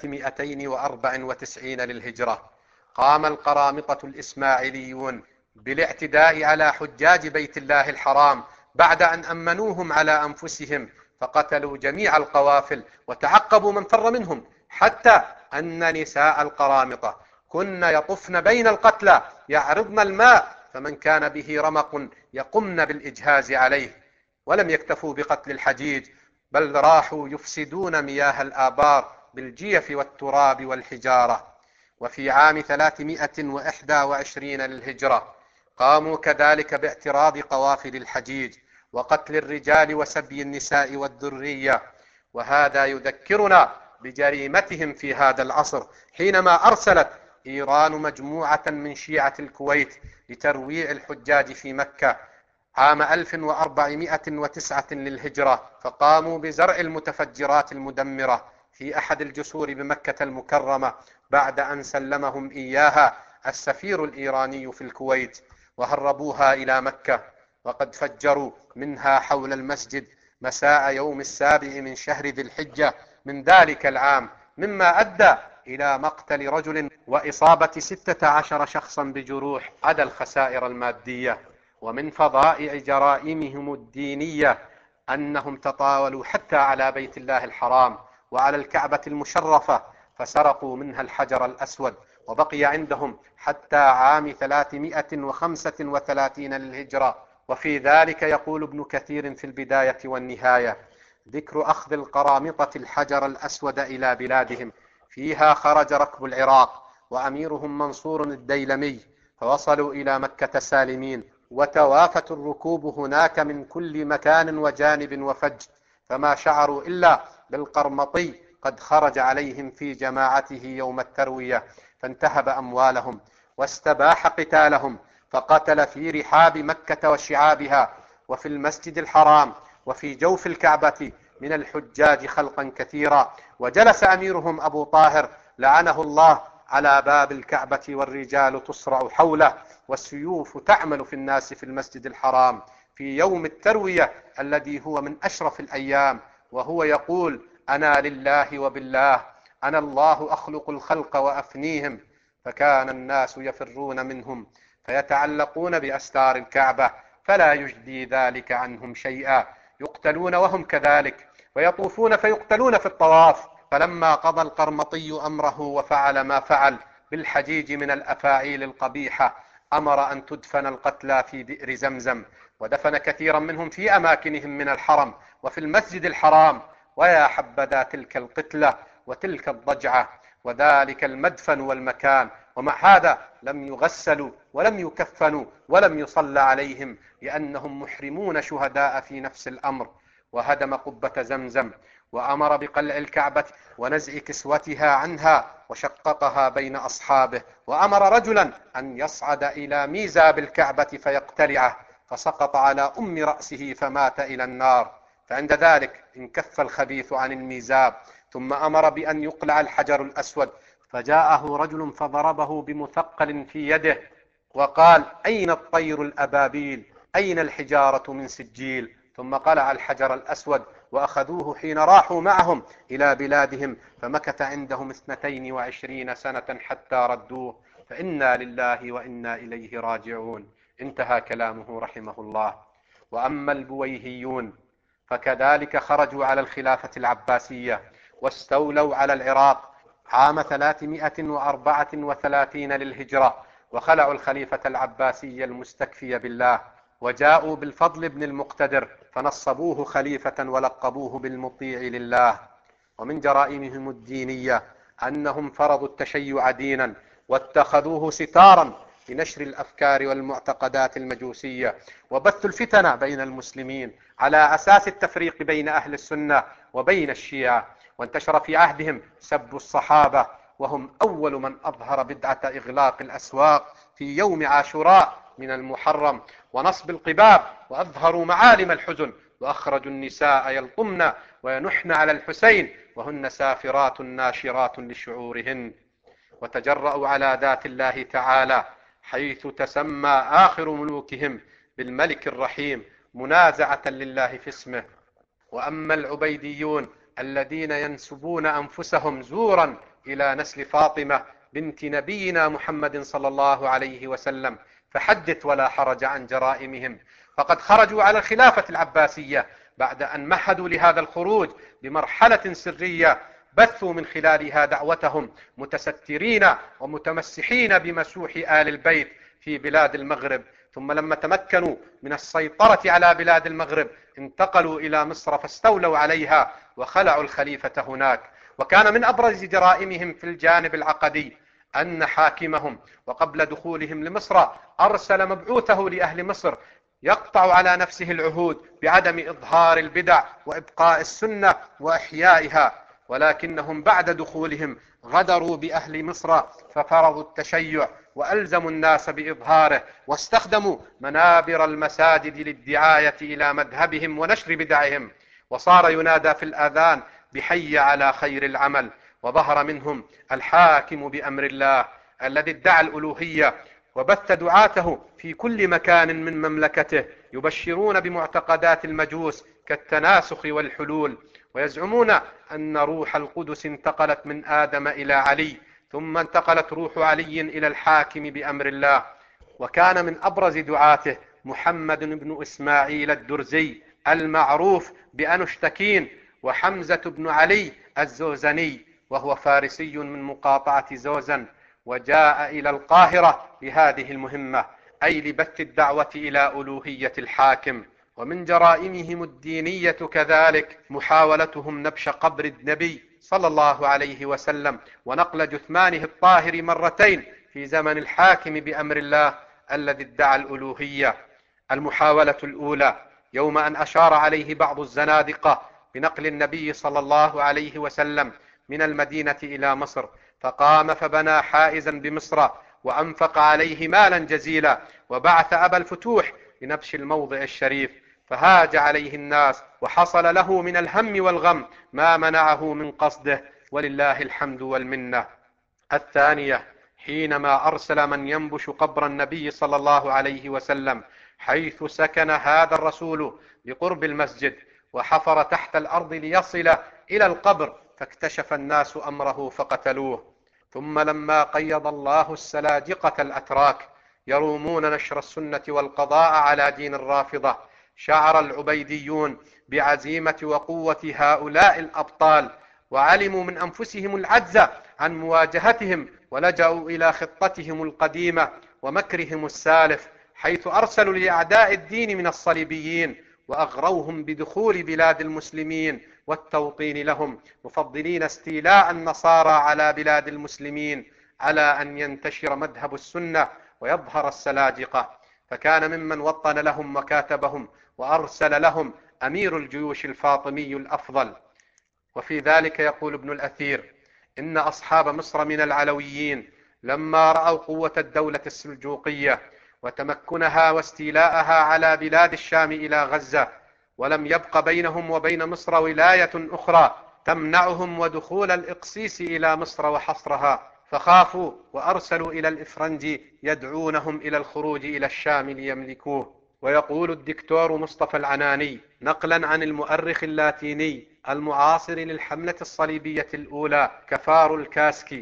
294 للهجرة قام القرامطة الإسماعيليون بالاعتداء على حجاج بيت الله الحرام بعد أن أمنوهم على أنفسهم، فقتلوا جميع القوافل وتعقبوا من فر منهم، حتى أن نساء القرامطة كن يطفن بين القتلى يعرضن الماء، فمن كان به رمق يقمن بالإجهاز عليه. ولم يكتفوا بقتل الحجيج، بل راحوا يفسدون مياه الآبار بالجيف والتراب والحجارة. وفي عام 321 للهجرة قاموا كذلك باعتراض قوافل الحجيج وقتل الرجال وسبي النساء والذرية. وهذا يذكرنا بجريمتهم في هذا العصر، حينما أرسلت إيران مجموعة من شيعة الكويت لترويع الحجاج في مكة عام 1409 للهجرة، فقاموا بزرع المتفجرات المدمرة في أحد الجسور بمكة المكرمة بعد أن سلمهم إياها السفير الإيراني في الكويت، وهربوها إلى مكة. وقد فجروا منها حول المسجد مساء يوم 7 من شهر ذي الحجة من ذلك العام، مما أدى إلى مقتل رجل وإصابة 16 شخصا بجروح، عدا الخسائر المادية. ومن فظائع جرائمهم الدينية أنهم تطاولوا حتى على بيت الله الحرام وعلى الكعبة المشرفة، فسرقوا منها الحجر الأسود، وبقي عندهم حتى عام 335 للهجرة. وفي ذلك يقول ابن كثير في البداية والنهاية: ذكر أخذ القرامطة الحجر الأسود إلى بلادهم. فيها خرج ركب العراق وأميرهم منصور الديلمي، فوصلوا إلى مكة سالمين، وتوافت الركوب هناك من كل مكان وجانب وفج، فما شعروا إلا بالقرمطي قد خرج عليهم في جماعته يوم التروية، فانتهب أموالهم واستباح قتالهم، فقتل في رحاب مكة وشعابها وفي المسجد الحرام وفي جوف الكعبة من الحجاج خلقا كثيرا. وجلس أميرهم أبو طاهر لعنه الله على باب الكعبة والرجال تصرع حوله والسيوف تعمل في الناس في المسجد الحرام في يوم التروية الذي هو من أشرف الأيام، وهو يقول: أنا لله وبالله، أنا الله أخلق الخلق وأفنيهم. فكان الناس يفرون منهم فيتعلقون بأستار الكعبة، فلا يجدي ذلك عنهم شيئا، يقتلون وهم كذلك، ويطوفون فيقتلون في الطواف. فلما قضى القرمطي أمره وفعل ما فعل، بالحجيج من الأفاعيل القبيحة أمر أن تدفن القتلى في بئر زمزم، ودفن كثيرا منهم في أماكنهم من الحرم وفي المسجد الحرام. ويا حبذا تلك القتلة وتلك الضجعة وذلك المدفن والمكان، ومع هذا لم يغسلوا ولم يكفنوا ولم يصلى عليهم، لأنهم محرمون شهداء في نفس الأمر. وهدم قبة زمزم، وأمر بقلع الكعبة ونزع كسوتها عنها وشققها بين أصحابه، وأمر رجلا أن يصعد إلى ميزاب الكعبة فيقتلعه، فسقط على رأسه فمات إلى النار. فعند ذلك انكف الخبيث عن الميزاب، ثم أمر بأن يقلع الحجر الأسود، فجاءه رجل فضربه بمثقل في يده وقال: أين الطير الأبابيل؟ أين الحجارة من سجيل؟ ثم قلع الحجر الأسود وأخذوه حين راحوا معهم إلى بلادهم، فمكث عندهم 22 سنة حتى ردوه، فإنا لله وإنا إليه راجعون. انتهى كلامه رحمه الله. وأما البويهيون فكذلك خرجوا على الخلافة العباسية واستولوا على العراق عام 334 للهجرة، وخلعوا الخليفة العباسي المستكفي بالله، وجاءوا بالفضل بن المقتدر فنصبوه خليفة ولقبوه بالمطيع لله. ومن جرائمهم الدينية أنهم فرضوا التشيع دينا واتخذوه ستارا لنشر الأفكار والمعتقدات المجوسية، وبثوا الفتن بين المسلمين على أساس التفريق بين أهل السنة وبين الشيعة. وانتشر في عهدهم سب الصحابة، وهم أول من أظهر بدعة إغلاق الأسواق في يوم عاشوراء من المحرم ونصب القباب، وأظهروا معالم الحزن، وأخرجوا النساء يلطمن وينحن على الحسين وهن سافرات ناشرات لشعورهن. وتجرأوا على ذات الله تعالى حيث تسمى آخر ملوكهم بالملك الرحيم منازعة لله في اسمه. وأما العبيديون الذين ينسبون أنفسهم زورا إلى نسل فاطمة بنت نبينا محمد صلى الله عليه وسلم فحدث ولا حرج عن جرائمهم، فقد خرجوا على الخلافة العباسية بعد أن مهدوا لهذا الخروج بمرحلة سرية بثوا من خلالها دعوتهم متسترين ومتمسحين بمسوح آل البيت في بلاد المغرب. ثم لما تمكنوا من السيطرة على بلاد المغرب انتقلوا إلى مصر فاستولوا عليها وخلعوا الخليفة هناك. وكان من أبرز جرائمهم في الجانب العقدي أن حاكمهم وقبل دخولهم لمصر أرسل مبعوثه لأهل مصر يقطع على نفسه العهود بعدم إظهار البدع وإبقاء السنة وإحيائها، ولكنهم بعد دخولهم غدروا بأهل مصر ففرضوا التشيع وألزموا الناس بإظهاره، واستخدموا منابر المساجد للدعاية إلى مذهبهم ونشر بدعهم، وصار ينادى في الآذان بحي على خير العمل. وظهر منهم الحاكم بأمر الله الذي ادعى الألوهية وبث دعاته في كل مكان من مملكته يبشرون بمعتقدات المجوس كالتناسخ والحلول، ويزعمون أن روح القدس انتقلت من آدم إلى علي، ثم انتقلت روح علي إلى الحاكم بأمر الله. وكان من أبرز دعاته محمد بن إسماعيل الدرزي المعروف بأنشتكين، وحمزة بن علي الزوزني وهو فارسي من مقاطعة زوزن، وجاء إلى القاهرة لهذه المهمة، أي لبث الدعوة إلى ألوهية الحاكم. ومن جرائمهم الدينية كذلك محاولتهم نبش قبر النبي صلى الله عليه وسلم ونقل جثمانه الطاهر مرتين في زمن الحاكم بأمر الله الذي ادعى الألوهية. المحاولة الأولى يوم أن أشار عليه بعض الزنادقة بنقل النبي صلى الله عليه وسلم من المدينة إلى مصر، فقام فبنى حائزا بمصر وأنفق عليه مالا جزيلا، وبعث أبا الفتوح لنبش الموضع الشريف، فهاج عليه الناس وحصل له من الهم والغم ما منعه من قصده، ولله الحمد والمنة. الثانية حينما أرسل من ينبش قبر النبي صلى الله عليه وسلم حيث سكن هذا الرسول بقرب المسجد، وحفر تحت الأرض ليصل إلى القبر، فاكتشف الناس أمره فقتلوه. ثم لما قيض الله السلاجقة الأتراك يرومون نشر السنة والقضاء على دين الرافضة، شعر العبيديون بعزيمة وقوة هؤلاء الأبطال، وعلموا من أنفسهم العجز عن مواجهتهم ولجأوا إلى خطتهم القديمة ومكرهم السالف، حيث أرسلوا لأعداء الدين من الصليبيين وأغروهم بدخول بلاد المسلمين والتوطين لهم، مفضلين استيلاء النصارى على بلاد المسلمين على أن ينتشر مذهب السنة ويظهر السلاجقة. فكان ممن وطن لهم وكاتبهم وأرسل لهم أمير الجيوش الفاطمي الأفضل. وفي ذلك يقول ابن الأثير: إن أصحاب مصر من العلويين لما رأوا قوة الدولة السلجوقية وتمكنها واستيلاءها على بلاد الشام إلى غزة، ولم يبق بينهم وبين مصر ولاية أخرى تمنعهم ودخول الإقسيس إلى مصر وحصرها، فخافوا وأرسلوا إلى الإفرنج يدعونهم إلى الخروج إلى الشام ليملكوه. ويقول الدكتور مصطفى العناني نقلا عن المؤرخ اللاتيني المعاصر للحملة الصليبية الأولى كفار الكاسكي: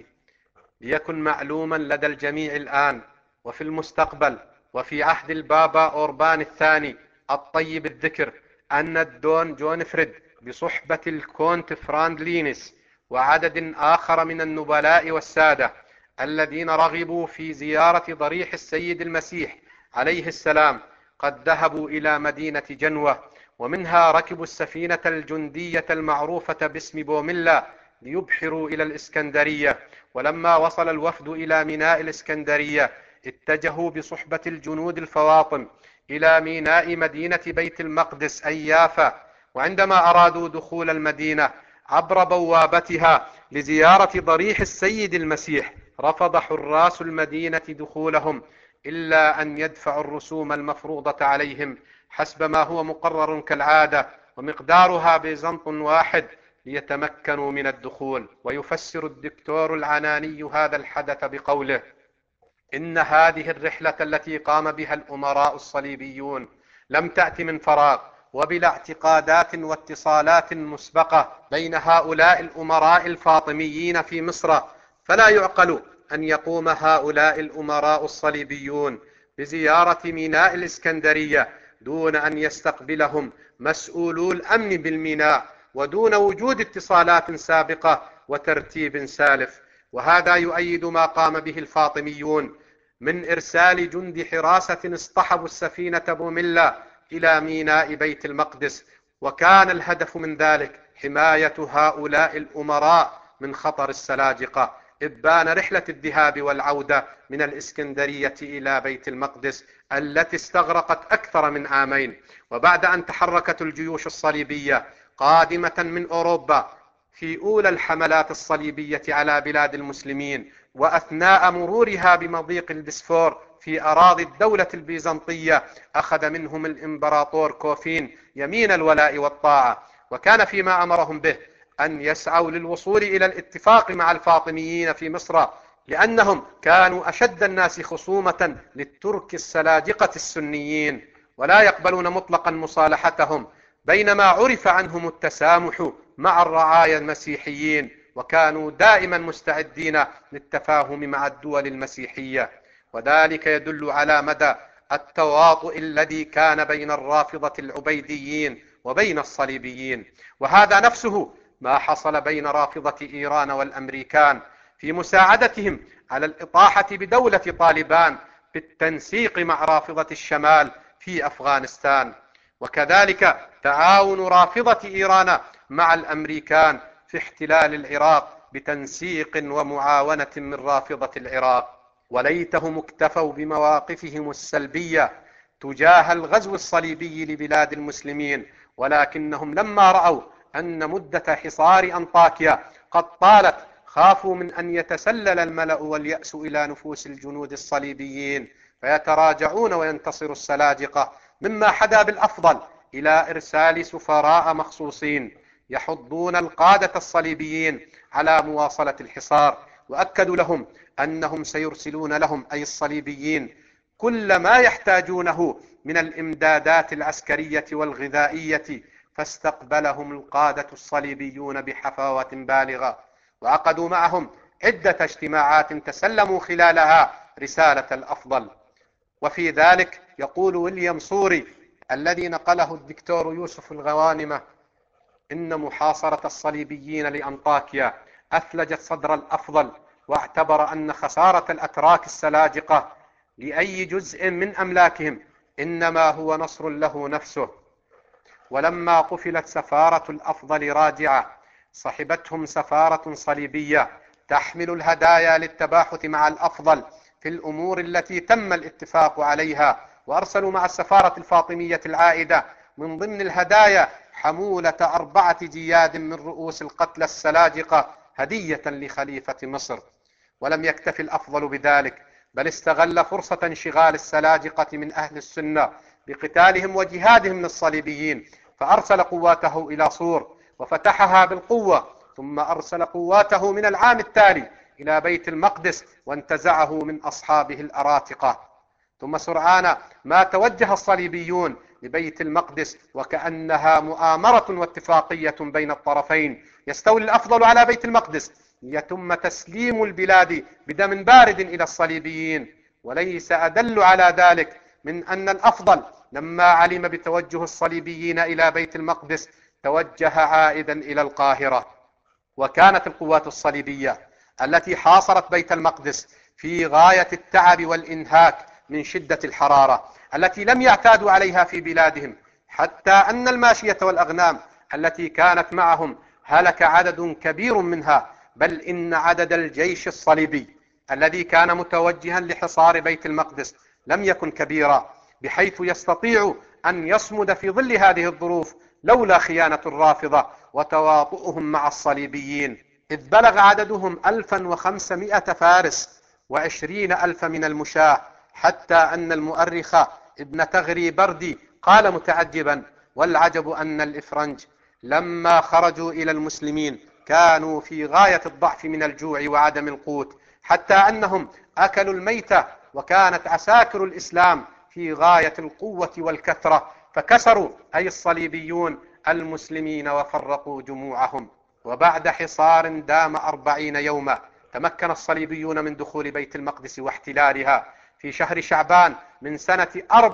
ليكن معلوما لدى الجميع الآن وفي المستقبل وفي عهد البابا أوربان الثاني الطيب الذكر أن الدون جونفريد بصحبة الكونت فراندلينس وعدد آخر من النبلاء والسادة الذين رغبوا في زيارة ضريح السيد المسيح عليه السلام قد ذهبوا إلى مدينة جنوة، ومنها ركبوا السفينة الجندية المعروفة باسم بوميلا ليبحروا إلى الإسكندرية. ولما وصل الوفد إلى ميناء الإسكندرية اتجهوا بصحبة الجنود الفواطم إلى ميناء مدينة بيت المقدس أي يافا، وعندما أرادوا دخول المدينة عبر بوابتها لزيارة ضريح السيد المسيح رفض حراس المدينة دخولهم إلا أن يدفعوا الرسوم المفروضة عليهم حسب ما هو مقرر كالعادة، ومقدارها بيزنط واحد ليتمكنوا من الدخول. ويفسر الدكتور العناني هذا الحدث بقوله: إن هذه الرحلة التي قام بها الأمراء الصليبيون لم تأتي من فراغ، وبلا اعتقادات واتصالات مسبقة بين هؤلاء الأمراء الفاطميين في مصر، فلا يعقل أن يقوم هؤلاء الأمراء الصليبيون بزيارة ميناء الإسكندرية دون أن يستقبلهم مسؤولو الأمن بالميناء ودون وجود اتصالات سابقة وترتيب سالف. وهذا يؤيد ما قام به الفاطميون من إرسال جند حراسة اصطحبوا السفينة بوميلا إلى ميناء بيت المقدس، وكان الهدف من ذلك حماية هؤلاء الأمراء من خطر السلاجقة، إبان رحلة الذهاب والعودة من الإسكندرية إلى بيت المقدس التي استغرقت أكثر من عامين. وبعد أن تحركت الجيوش الصليبية قادمة من أوروبا في أولى الحملات الصليبية على بلاد المسلمين، وأثناء مرورها بمضيق البسفور في أراضي الدولة البيزنطية، أخذ منهم الإمبراطور كوفين يمين الولاء والطاعة، وكان فيما أمرهم به أن يسعوا للوصول إلى الاتفاق مع الفاطميين في مصر، لأنهم كانوا أشد الناس خصومة للترك السلاجقة السنيين ولا يقبلون مطلقا مصالحتهم، بينما عرف عنهم التسامح مع الرعايا المسيحيين، وكانوا دائما مستعدين للتفاهم مع الدول المسيحية. وذلك يدل على مدى التواطؤ الذي كان بين الرافضة العبيديين وبين الصليبيين. وهذا نفسه ما حصل بين رافضة إيران والأمريكان في مساعدتهم على الإطاحة بدولة طالبان بالتنسيق مع رافضة الشمال في أفغانستان، وكذلك تعاون رافضة إيران مع الأمريكان في احتلال العراق بتنسيق ومعاونة من رافضة العراق. وليتهم اكتفوا بمواقفهم السلبية تجاه الغزو الصليبي لبلاد المسلمين، ولكنهم لما رأوا أن مدة حصار أنطاكيا قد طالت خافوا من أن يتسلل الملأ واليأس إلى نفوس الجنود الصليبيين فيتراجعون وينتصر السلاجقة، مما حدا بالأفضل إلى إرسال سفراء مخصوصين يحضون القادة الصليبيين على مواصلة الحصار، وأكدوا لهم أنهم سيرسلون لهم أي الصليبيين كل ما يحتاجونه من الإمدادات العسكرية والغذائية. فاستقبلهم القادة الصليبيون بحفاوة بالغة، وعقدوا معهم عدة اجتماعات تسلموا خلالها رسالة الأفضل. وفي ذلك يقول ويليام صوري الذي نقله الدكتور يوسف الغوانمة إن محاصرة الصليبيين لأنطاكيا أثلجت صدر الأفضل، واعتبر أن خسارة الأتراك السلاجقة لأي جزء من أملاكهم إنما هو نصر له نفسه. ولما قفلت سفارة الأفضل راجعة، صحبتهم سفارة صليبية تحمل الهدايا للتباحث مع الأفضل في الأمور التي تم الاتفاق عليها، وأرسلوا مع السفارة الفاطمية العائدة من ضمن الهدايا حمولة 4 جياد من رؤوس القتلى السلاجقة هدية لخليفة مصر. ولم يكتف الأفضل بذلك، بل استغل فرصة انشغال السلاجقة من أهل السنة بقتالهم وجهادهم للصليبيين، فأرسل قواته إلى صور وفتحها بالقوة، ثم أرسل قواته من العام التالي إلى بيت المقدس وانتزعه من أصحابه الأراتقة. ثم سرعان ما توجه الصليبيون لبيت المقدس، وكأنها مؤامرة واتفاقية بين الطرفين. يستولي الأفضل على بيت المقدس ليتم تسليم البلاد بدم بارد إلى الصليبيين. وليس أدل على ذلك من أن الأفضل لما علم بتوجه الصليبيين إلى بيت المقدس توجه عائدا إلى القاهرة. وكانت القوات الصليبية التي حاصرت بيت المقدس في غاية التعب والإنهاك من شدة الحرارة التي لم يعتادوا عليها في بلادهم، حتى أن الماشية والأغنام التي كانت معهم هلك عدد كبير منها، بل إن عدد الجيش الصليبي الذي كان متوجها لحصار بيت المقدس لم يكن كبيرا، بحيث يستطيع أن يصمد في ظل هذه الظروف لولا خيانة الرافضة وتواطؤهم مع الصليبيين، إذ بلغ عددهم 1500 فارس و20,000 من المشاة، حتى أن المؤرخ ابن تغري بردي قال متعجبا: والعجب أن الإفرنج لما خرجوا إلى المسلمين كانوا في غاية الضعف من الجوع وعدم القوت، حتى أنهم أكلوا الميتة، وكانت عساكر الإسلام في غاية القوة والكثرة، فكسروا أي الصليبيون المسلمين وفرقوا جموعهم. وبعد حصار دام 40 يوما تمكن الصليبيون من دخول بيت المقدس واحتلالها في شهر شعبان من سنة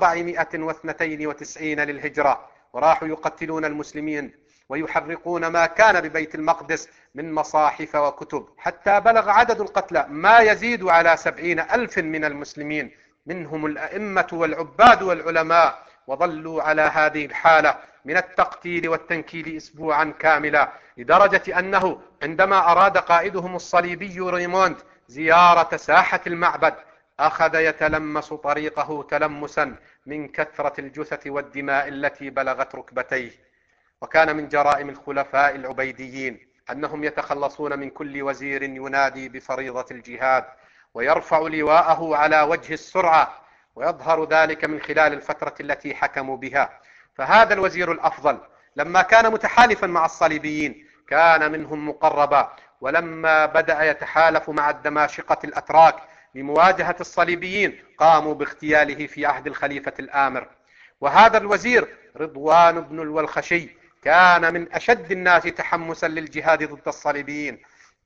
492 للهجرة، وراحوا يقتلون المسلمين ويحرقون ما كان ببيت المقدس من مصاحف وكتب، حتى بلغ عدد القتلى ما يزيد على 70,000 من المسلمين، منهم الأئمة والعباد والعلماء، وظلوا على هذه الحالة من التقتيل والتنكيل أسبوعا كاملا، لدرجة أنه عندما أراد قائدهم الصليبي ريموند زيارة ساحة المعبد أخذ يتلمس طريقه تلمسا من كثرة الجثث والدماء التي بلغت ركبتيه. وكان من جرائم الخلفاء العبيديين أنهم يتخلصون من كل وزير ينادي بفريضة الجهاد ويرفع لواءه على وجه السرعة، ويظهر ذلك من خلال الفترة التي حكموا بها. فهذا الوزير الأفضل لما كان متحالفا مع الصليبيين كان منهم مقربا، ولما بدأ يتحالف مع الدماشقة الأتراك لمواجهة الصليبيين قاموا باغتياله في عهد الخليفة الآمر. وهذا الوزير رضوان بن الولخشي كان من أشد الناس تحمسا للجهاد ضد الصليبيين،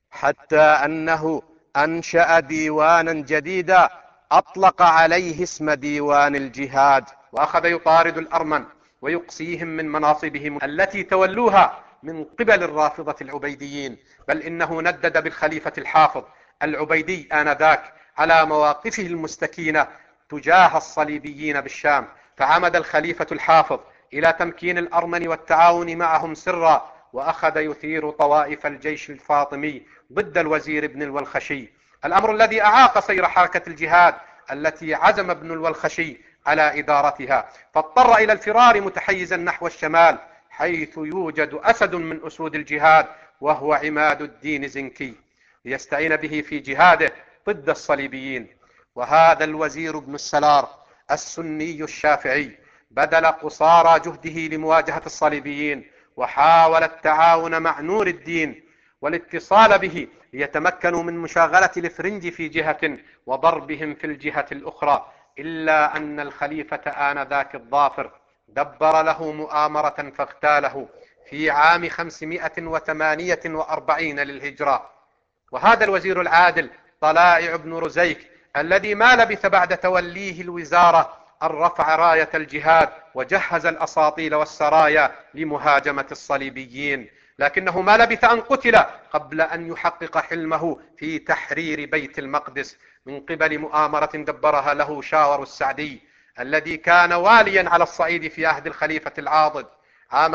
حتى أنه أنشأ ديوانا جديدا أطلق عليه اسم ديوان الجهاد، وأخذ يطارد الأرمن ويقصيهم من مناصبهم التي تولوها من قبل الرافضة العبيديين، بل إنه ندد بالخليفة الحافظ العبيدي آنذاك على مواقفه المستكينة تجاه الصليبيين بالشام، فعمد الخليفة الحافظ إلى تمكين الأرمن والتعاون معهم سرا، وأخذ يثير طوائف الجيش الفاطمي ضد الوزير ابن الولخشي، الأمر الذي أعاق سير حركة الجهاد التي عزم ابن الولخشي على إدارتها، فاضطر إلى الفرار متحيزا نحو الشمال، حيث يوجد أسد من أسود الجهاد وهو عماد الدين زنكي، ليستعين به في جهاده ضد الصليبيين. وهذا الوزير ابن السلار السني الشافعي بذل قصارى جهده لمواجهة الصليبيين، وحاول التعاون مع نور الدين والاتصال به ليتمكنوا من مشاغلة الإفرنج في جهة وضربهم في الجهة الأخرى، إلا أن الخليفة آنذاك الظافر دبر له مؤامرة فاغتاله في عام 548 للهجرة. وهذا الوزير العادل طلائع بن رزيك الذي ما لبث بعد توليه الوزارة أن رفع راية الجهاد وجهز الأساطيل والسرايا لمهاجمة الصليبيين، لكنه ما لبث أن قتل قبل أن يحقق حلمه في تحرير بيت المقدس من قبل مؤامرة دبرها له شاور السعدي الذي كان واليا على الصعيد في عهد الخليفة العاضد عام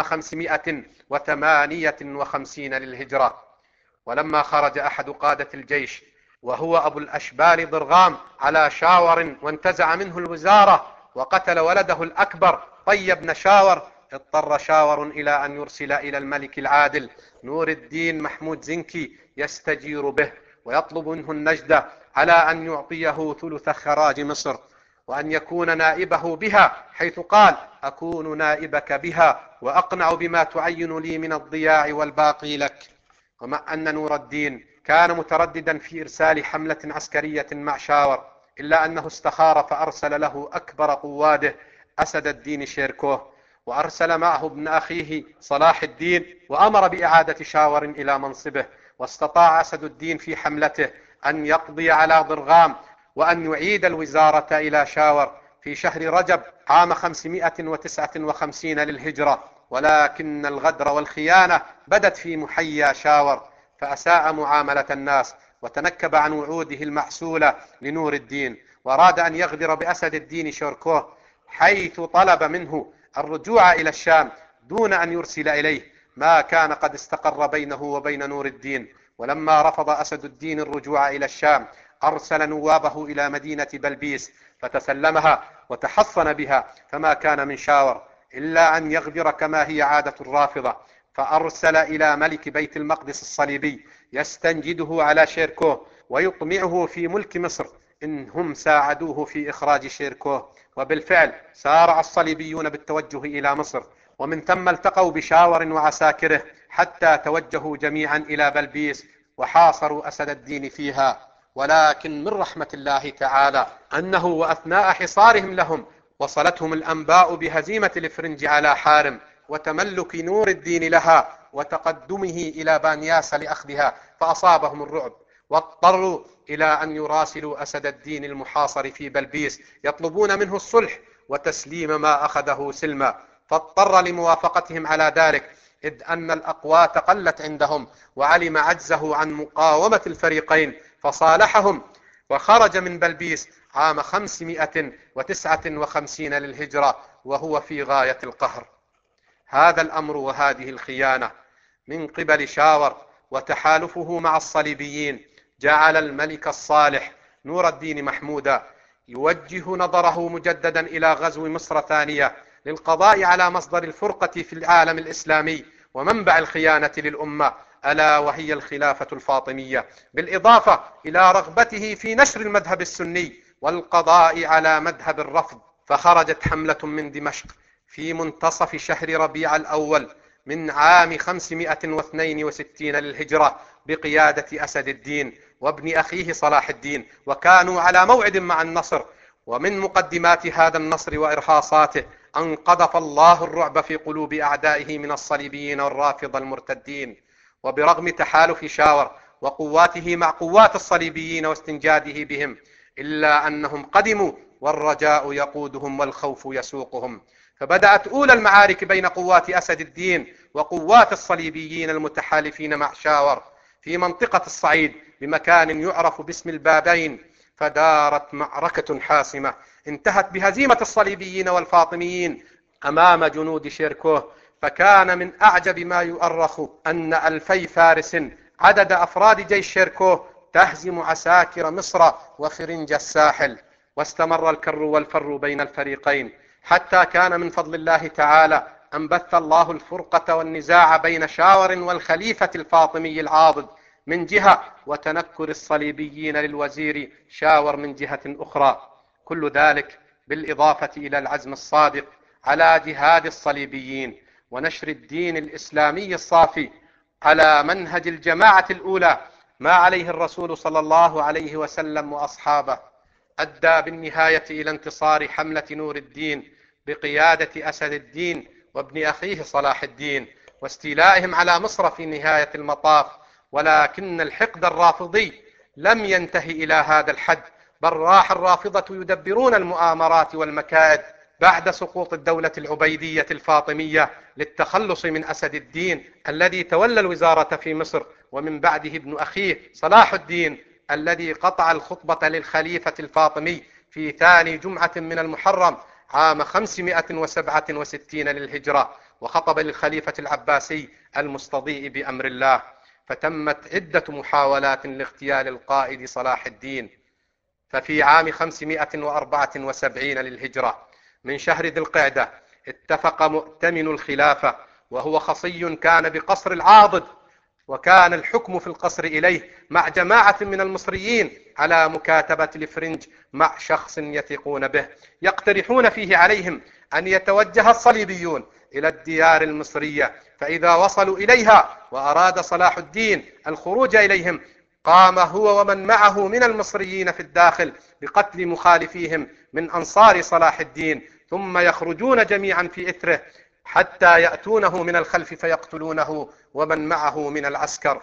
558 للهجرة. ولما خرج أحد قادة الجيش وهو أبو الأشبال ضرغام على شاور وانتزع منه الوزارة وقتل ولده الأكبر طي بن شاور، اضطر شاور إلى أن يرسل إلى الملك العادل نور الدين محمود زنكي يستجير به ويطلب منه النجدة على أن يعطيه ثلث خراج مصر وأن يكون نائبه بها، حيث قال: أكون نائبك بها وأقنع بما تعين لي من الضياع والباقي لك. ومع أن نور الدين كان مترددا في إرسال حملة عسكرية مع شاور، إلا أنه استخار فأرسل له أكبر قواده أسد الدين شيركوه، وأرسل معه ابن أخيه صلاح الدين، وأمر بإعادة شاور إلى منصبه. واستطاع أسد الدين في حملته أن يقضي على ضرغام وأن يعيد الوزارة إلى شاور في شهر رجب عام 559 للهجرة. ولكن الغدر والخيانة بدت في محيا شاور، فأساء معاملة الناس وتنكب عن وعوده المعسولة لنور الدين، وأراد أن يغدر بأسد الدين شيركوه، حيث طلب منه الرجوع إلى الشام دون أن يرسل إليه ما كان قد استقر بينه وبين نور الدين. ولما رفض أسد الدين الرجوع إلى الشام أرسل نوابه إلى مدينة بلبيس فتسلمها وتحصن بها، فما كان من شاور إلا أن يغدر كما هي عادة الرافضة، فأرسل إلى ملك بيت المقدس الصليبي يستنجده على شيركوه ويطمعه في ملك مصر إن هم ساعدوه في إخراج شيركوه. وبالفعل سارع الصليبيون بالتوجه إلى مصر، ومن ثم التقوا بشاور وعساكره حتى توجهوا جميعا إلى بلبيس وحاصروا أسد الدين فيها. ولكن من رحمة الله تعالى أنه وأثناء حصارهم لهم وصلتهم الأنباء بهزيمة الإفرنج على حارم وتملك نور الدين لها وتقدمه إلى بانياس لأخذها، فأصابهم الرعب واضطروا إلى أن يراسلوا أسد الدين المحاصر في بلبيس يطلبون منه الصلح وتسليم ما أخذه سلما، فاضطر لموافقتهم على ذلك، إذ أن الأقوات قلت عندهم وعلم عجزه عن مقاومة الفريقين، فصالحهم وخرج من بلبيس عام 559 للهجرة وهو في غاية القهر. هذا الأمر وهذه الخيانة من قبل شاور وتحالفه مع الصليبيين جعل الملك الصالح نور الدين محمودا يوجه نظره مجددا إلى غزو مصر ثانية للقضاء على مصدر الفرقة في العالم الإسلامي ومنبع الخيانة للأمة، ألا وهي الخلافة الفاطمية، بالإضافة إلى رغبته في نشر المذهب السني والقضاء على مذهب الرفض. فخرجت حملة من دمشق في منتصف شهر ربيع الأول من عام 562 للهجرة بقيادة أسد الدين وابن أخيه صلاح الدين، وكانوا على موعد مع النصر. ومن مقدمات هذا النصر وإرهاصاته أن قذف الله الرعب في قلوب أعدائه من الصليبيين والرافضة المرتدين. وبرغم تحالف شاور وقواته مع قوات الصليبيين واستنجاده بهم، إلا أنهم قدموا والرجاء يقودهم والخوف يسوقهم. فبدأت أولى المعارك بين قوات أسد الدين وقوات الصليبيين المتحالفين مع شاور في منطقة الصعيد بمكان يعرف باسم البابين، فدارت معركة حاسمة انتهت بهزيمة الصليبيين والفاطميين أمام جنود شيركوه. فكان من أعجب ما يؤرخ أن 2000 فارس عدد أفراد جيش شيركوه تهزم عساكر مصر وفرنج الساحل. واستمر الكر والفر بين الفريقين حتى كان من فضل الله تعالى أن بث الله الفرقة والنزاع بين شاور والخليفة الفاطمي العاضد من جهة، وتنكر الصليبيين للوزير شاور من جهة أخرى، كل ذلك بالإضافة إلى العزم الصادق على جهاد الصليبيين ونشر الدين الإسلامي الصافي على منهج الجماعة الأولى ما عليه الرسول صلى الله عليه وسلم وأصحابه، أدى بالنهاية إلى انتصار حملة نور الدين بقيادة أسد الدين وابن أخيه صلاح الدين واستيلائهم على مصر في نهاية المطاف. ولكن الحقد الرافضي لم ينتهي إلى هذا الحد، بل راح الرافضة يدبرون المؤامرات والمكائد بعد سقوط الدولة العبيدية الفاطمية للتخلص من أسد الدين الذي تولى الوزارة في مصر، ومن بعده ابن أخيه صلاح الدين الذي قطع الخطبة للخليفة الفاطمي في ثاني جمعة من المحرم عام 567 للهجرة، وخطب للخليفة العباسي المستضيء بأمر الله. فتمت عدة محاولات لاغتيال القائد صلاح الدين. ففي عام 574 للهجرة من شهر ذي القعدة اتفق مؤتمن الخلافة، وهو خصي كان بقصر العاضد، وكان الحكم في القصر إليه، مع جماعة من المصريين على مكاتبة الفرنج مع شخص يثقون به، يقترحون فيه عليهم أن يتوجه الصليبيون إلى الديار المصرية، فإذا وصلوا إليها وأراد صلاح الدين الخروج إليهم قام هو ومن معه من المصريين في الداخل بقتل مخالفيهم من أنصار صلاح الدين، ثم يخرجون جميعا في إثره حتى يأتونه من الخلف فيقتلونه ومن معه من العسكر.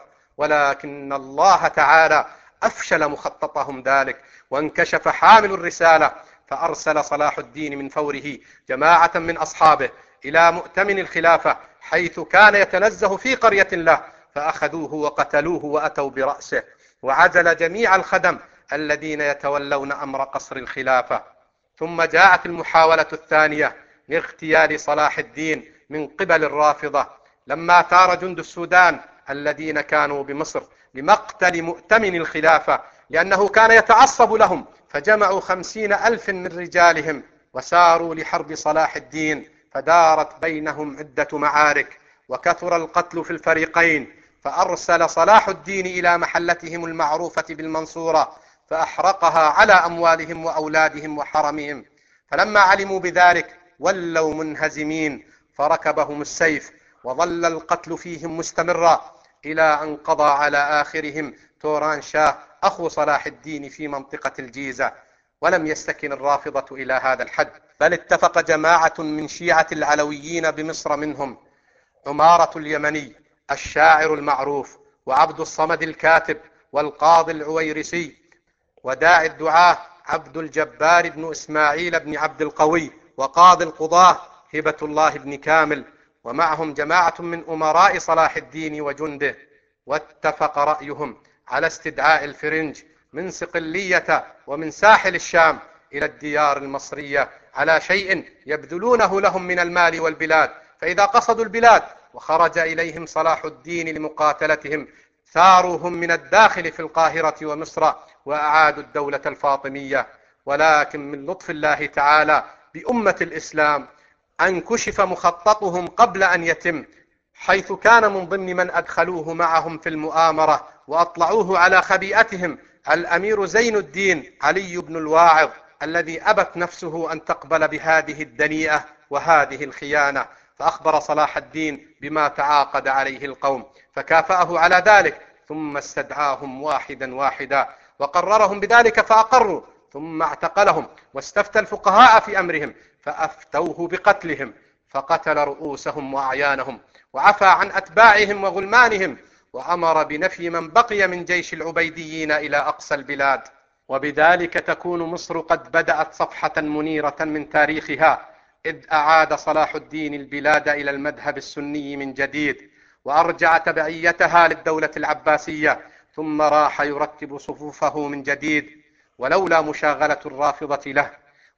ولكن الله تعالى أفشل مخططهم ذلك، وانكشف حامل الرسالة، فأرسل صلاح الدين من فوره جماعة من أصحابه إلى مؤتمن الخلافة حيث كان يتنزه في قرية له، فأخذوه وقتلوه وأتوا برأسه، وعزل جميع الخدم الذين يتولون أمر قصر الخلافة. ثم جاءت المحاولة الثانية لاغتيال صلاح الدين من قبل الرافضة، لما ثار جند السودان الذين كانوا بمصر لمقتل مؤتمن الخلافة لأنه كان يتعصب لهم، فجمعوا 50,000 من رجالهم وساروا لحرب صلاح الدين، فدارت بينهم عدة معارك وكثر القتل في الفريقين، فأرسل صلاح الدين إلى محلتهم المعروفة بالمنصورة فأحرقها على أموالهم وأولادهم وحرمهم. فلما علموا بذلك ولوا منهزمين، فركبهم السيف، وظل القتل فيهم مستمرا إلى أن قضى على آخرهم توران شاه أخو صلاح الدين في منطقة الجيزة. ولم يستكن الرافضة إلى هذا الحد، بل اتفق جماعة من شيعة العلويين بمصر، منهم عمارة اليمني الشاعر المعروف، وعبد الصمد الكاتب، والقاضي العويرسي، وداعي الدعاة عبد الجبار بن إسماعيل بن عبد القوي، وقاضي القضاة هبة الله بن كامل، ومعهم جماعة من أمراء صلاح الدين وجنده. واتفق رأيهم على استدعاء الفرنج من صقلية ومن ساحل الشام إلى الديار المصرية على شيء يبذلونه لهم من المال والبلاد، فإذا قصدوا البلاد وخرج إليهم صلاح الدين لمقاتلتهم ثاروهم من الداخل في القاهرة ومصر وأعادوا الدولة الفاطمية. ولكن من لطف الله تعالى بأمة الإسلام أن كشف مخططهم قبل أن يتم، حيث كان من ضمن من أدخلوه معهم في المؤامرة وأطلعوه على خبيئتهم الأمير زين الدين علي بن الواعظ، الذي أبت نفسه أن تقبل بهذه الدنيئة وهذه الخيانة، فأخبر صلاح الدين بما تعاقد عليه القوم، فكافأه على ذلك، ثم استدعاهم واحدا واحدا وقررهم بذلك فأقروا، ثم اعتقلهم واستفتى الفقهاء في أمرهم فأفتوه بقتلهم، فقتل رؤوسهم وأعيانهم، وعفى عن أتباعهم وغلمانهم، وأمر بنفي من بقي من جيش العبيديين إلى أقصى البلاد. وبذلك تكون مصر قد بدأت صفحة منيرة من تاريخها، إذ أعاد صلاح الدين البلاد إلى المذهب السني من جديد، وأرجع تبعيتها للدولة العباسية، ثم راح يرتب صفوفه من جديد. ولولا مشاغلة الرافضة له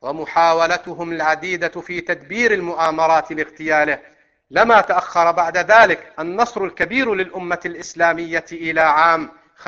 ومحاولتهم العديدة في تدبير المؤامرات لاغتياله لما تأخر بعد ذلك النصر الكبير للأمة الإسلامية إلى عام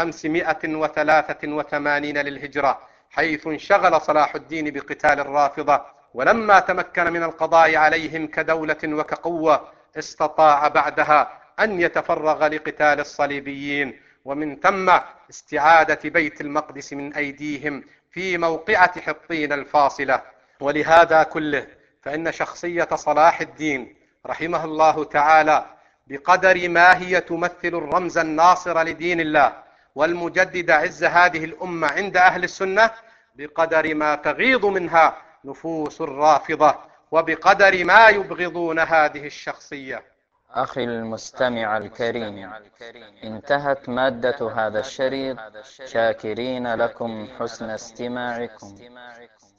583 للهجرة، حيث انشغل صلاح الدين بقتال الرافضة. ولما تمكن من القضاء عليهم كدولة وكقوة استطاع بعدها أن يتفرغ لقتال الصليبيين، ومن ثم استعادة بيت المقدس من أيديهم في موقعة حطين الفاصلة. ولهذا كله فإن شخصية صلاح الدين رحمه الله تعالى بقدر ما هي تمثل الرمز الناصر لدين الله والمجدد عز هذه الأمة عند أهل السنة، بقدر ما تغيض منها نفوس الرافضة، وبقدر ما يبغضون هذه الشخصية. أخي المستمع الكريم، انتهت مادة هذا الشريط، شاكرين لكم حسن استماعكم.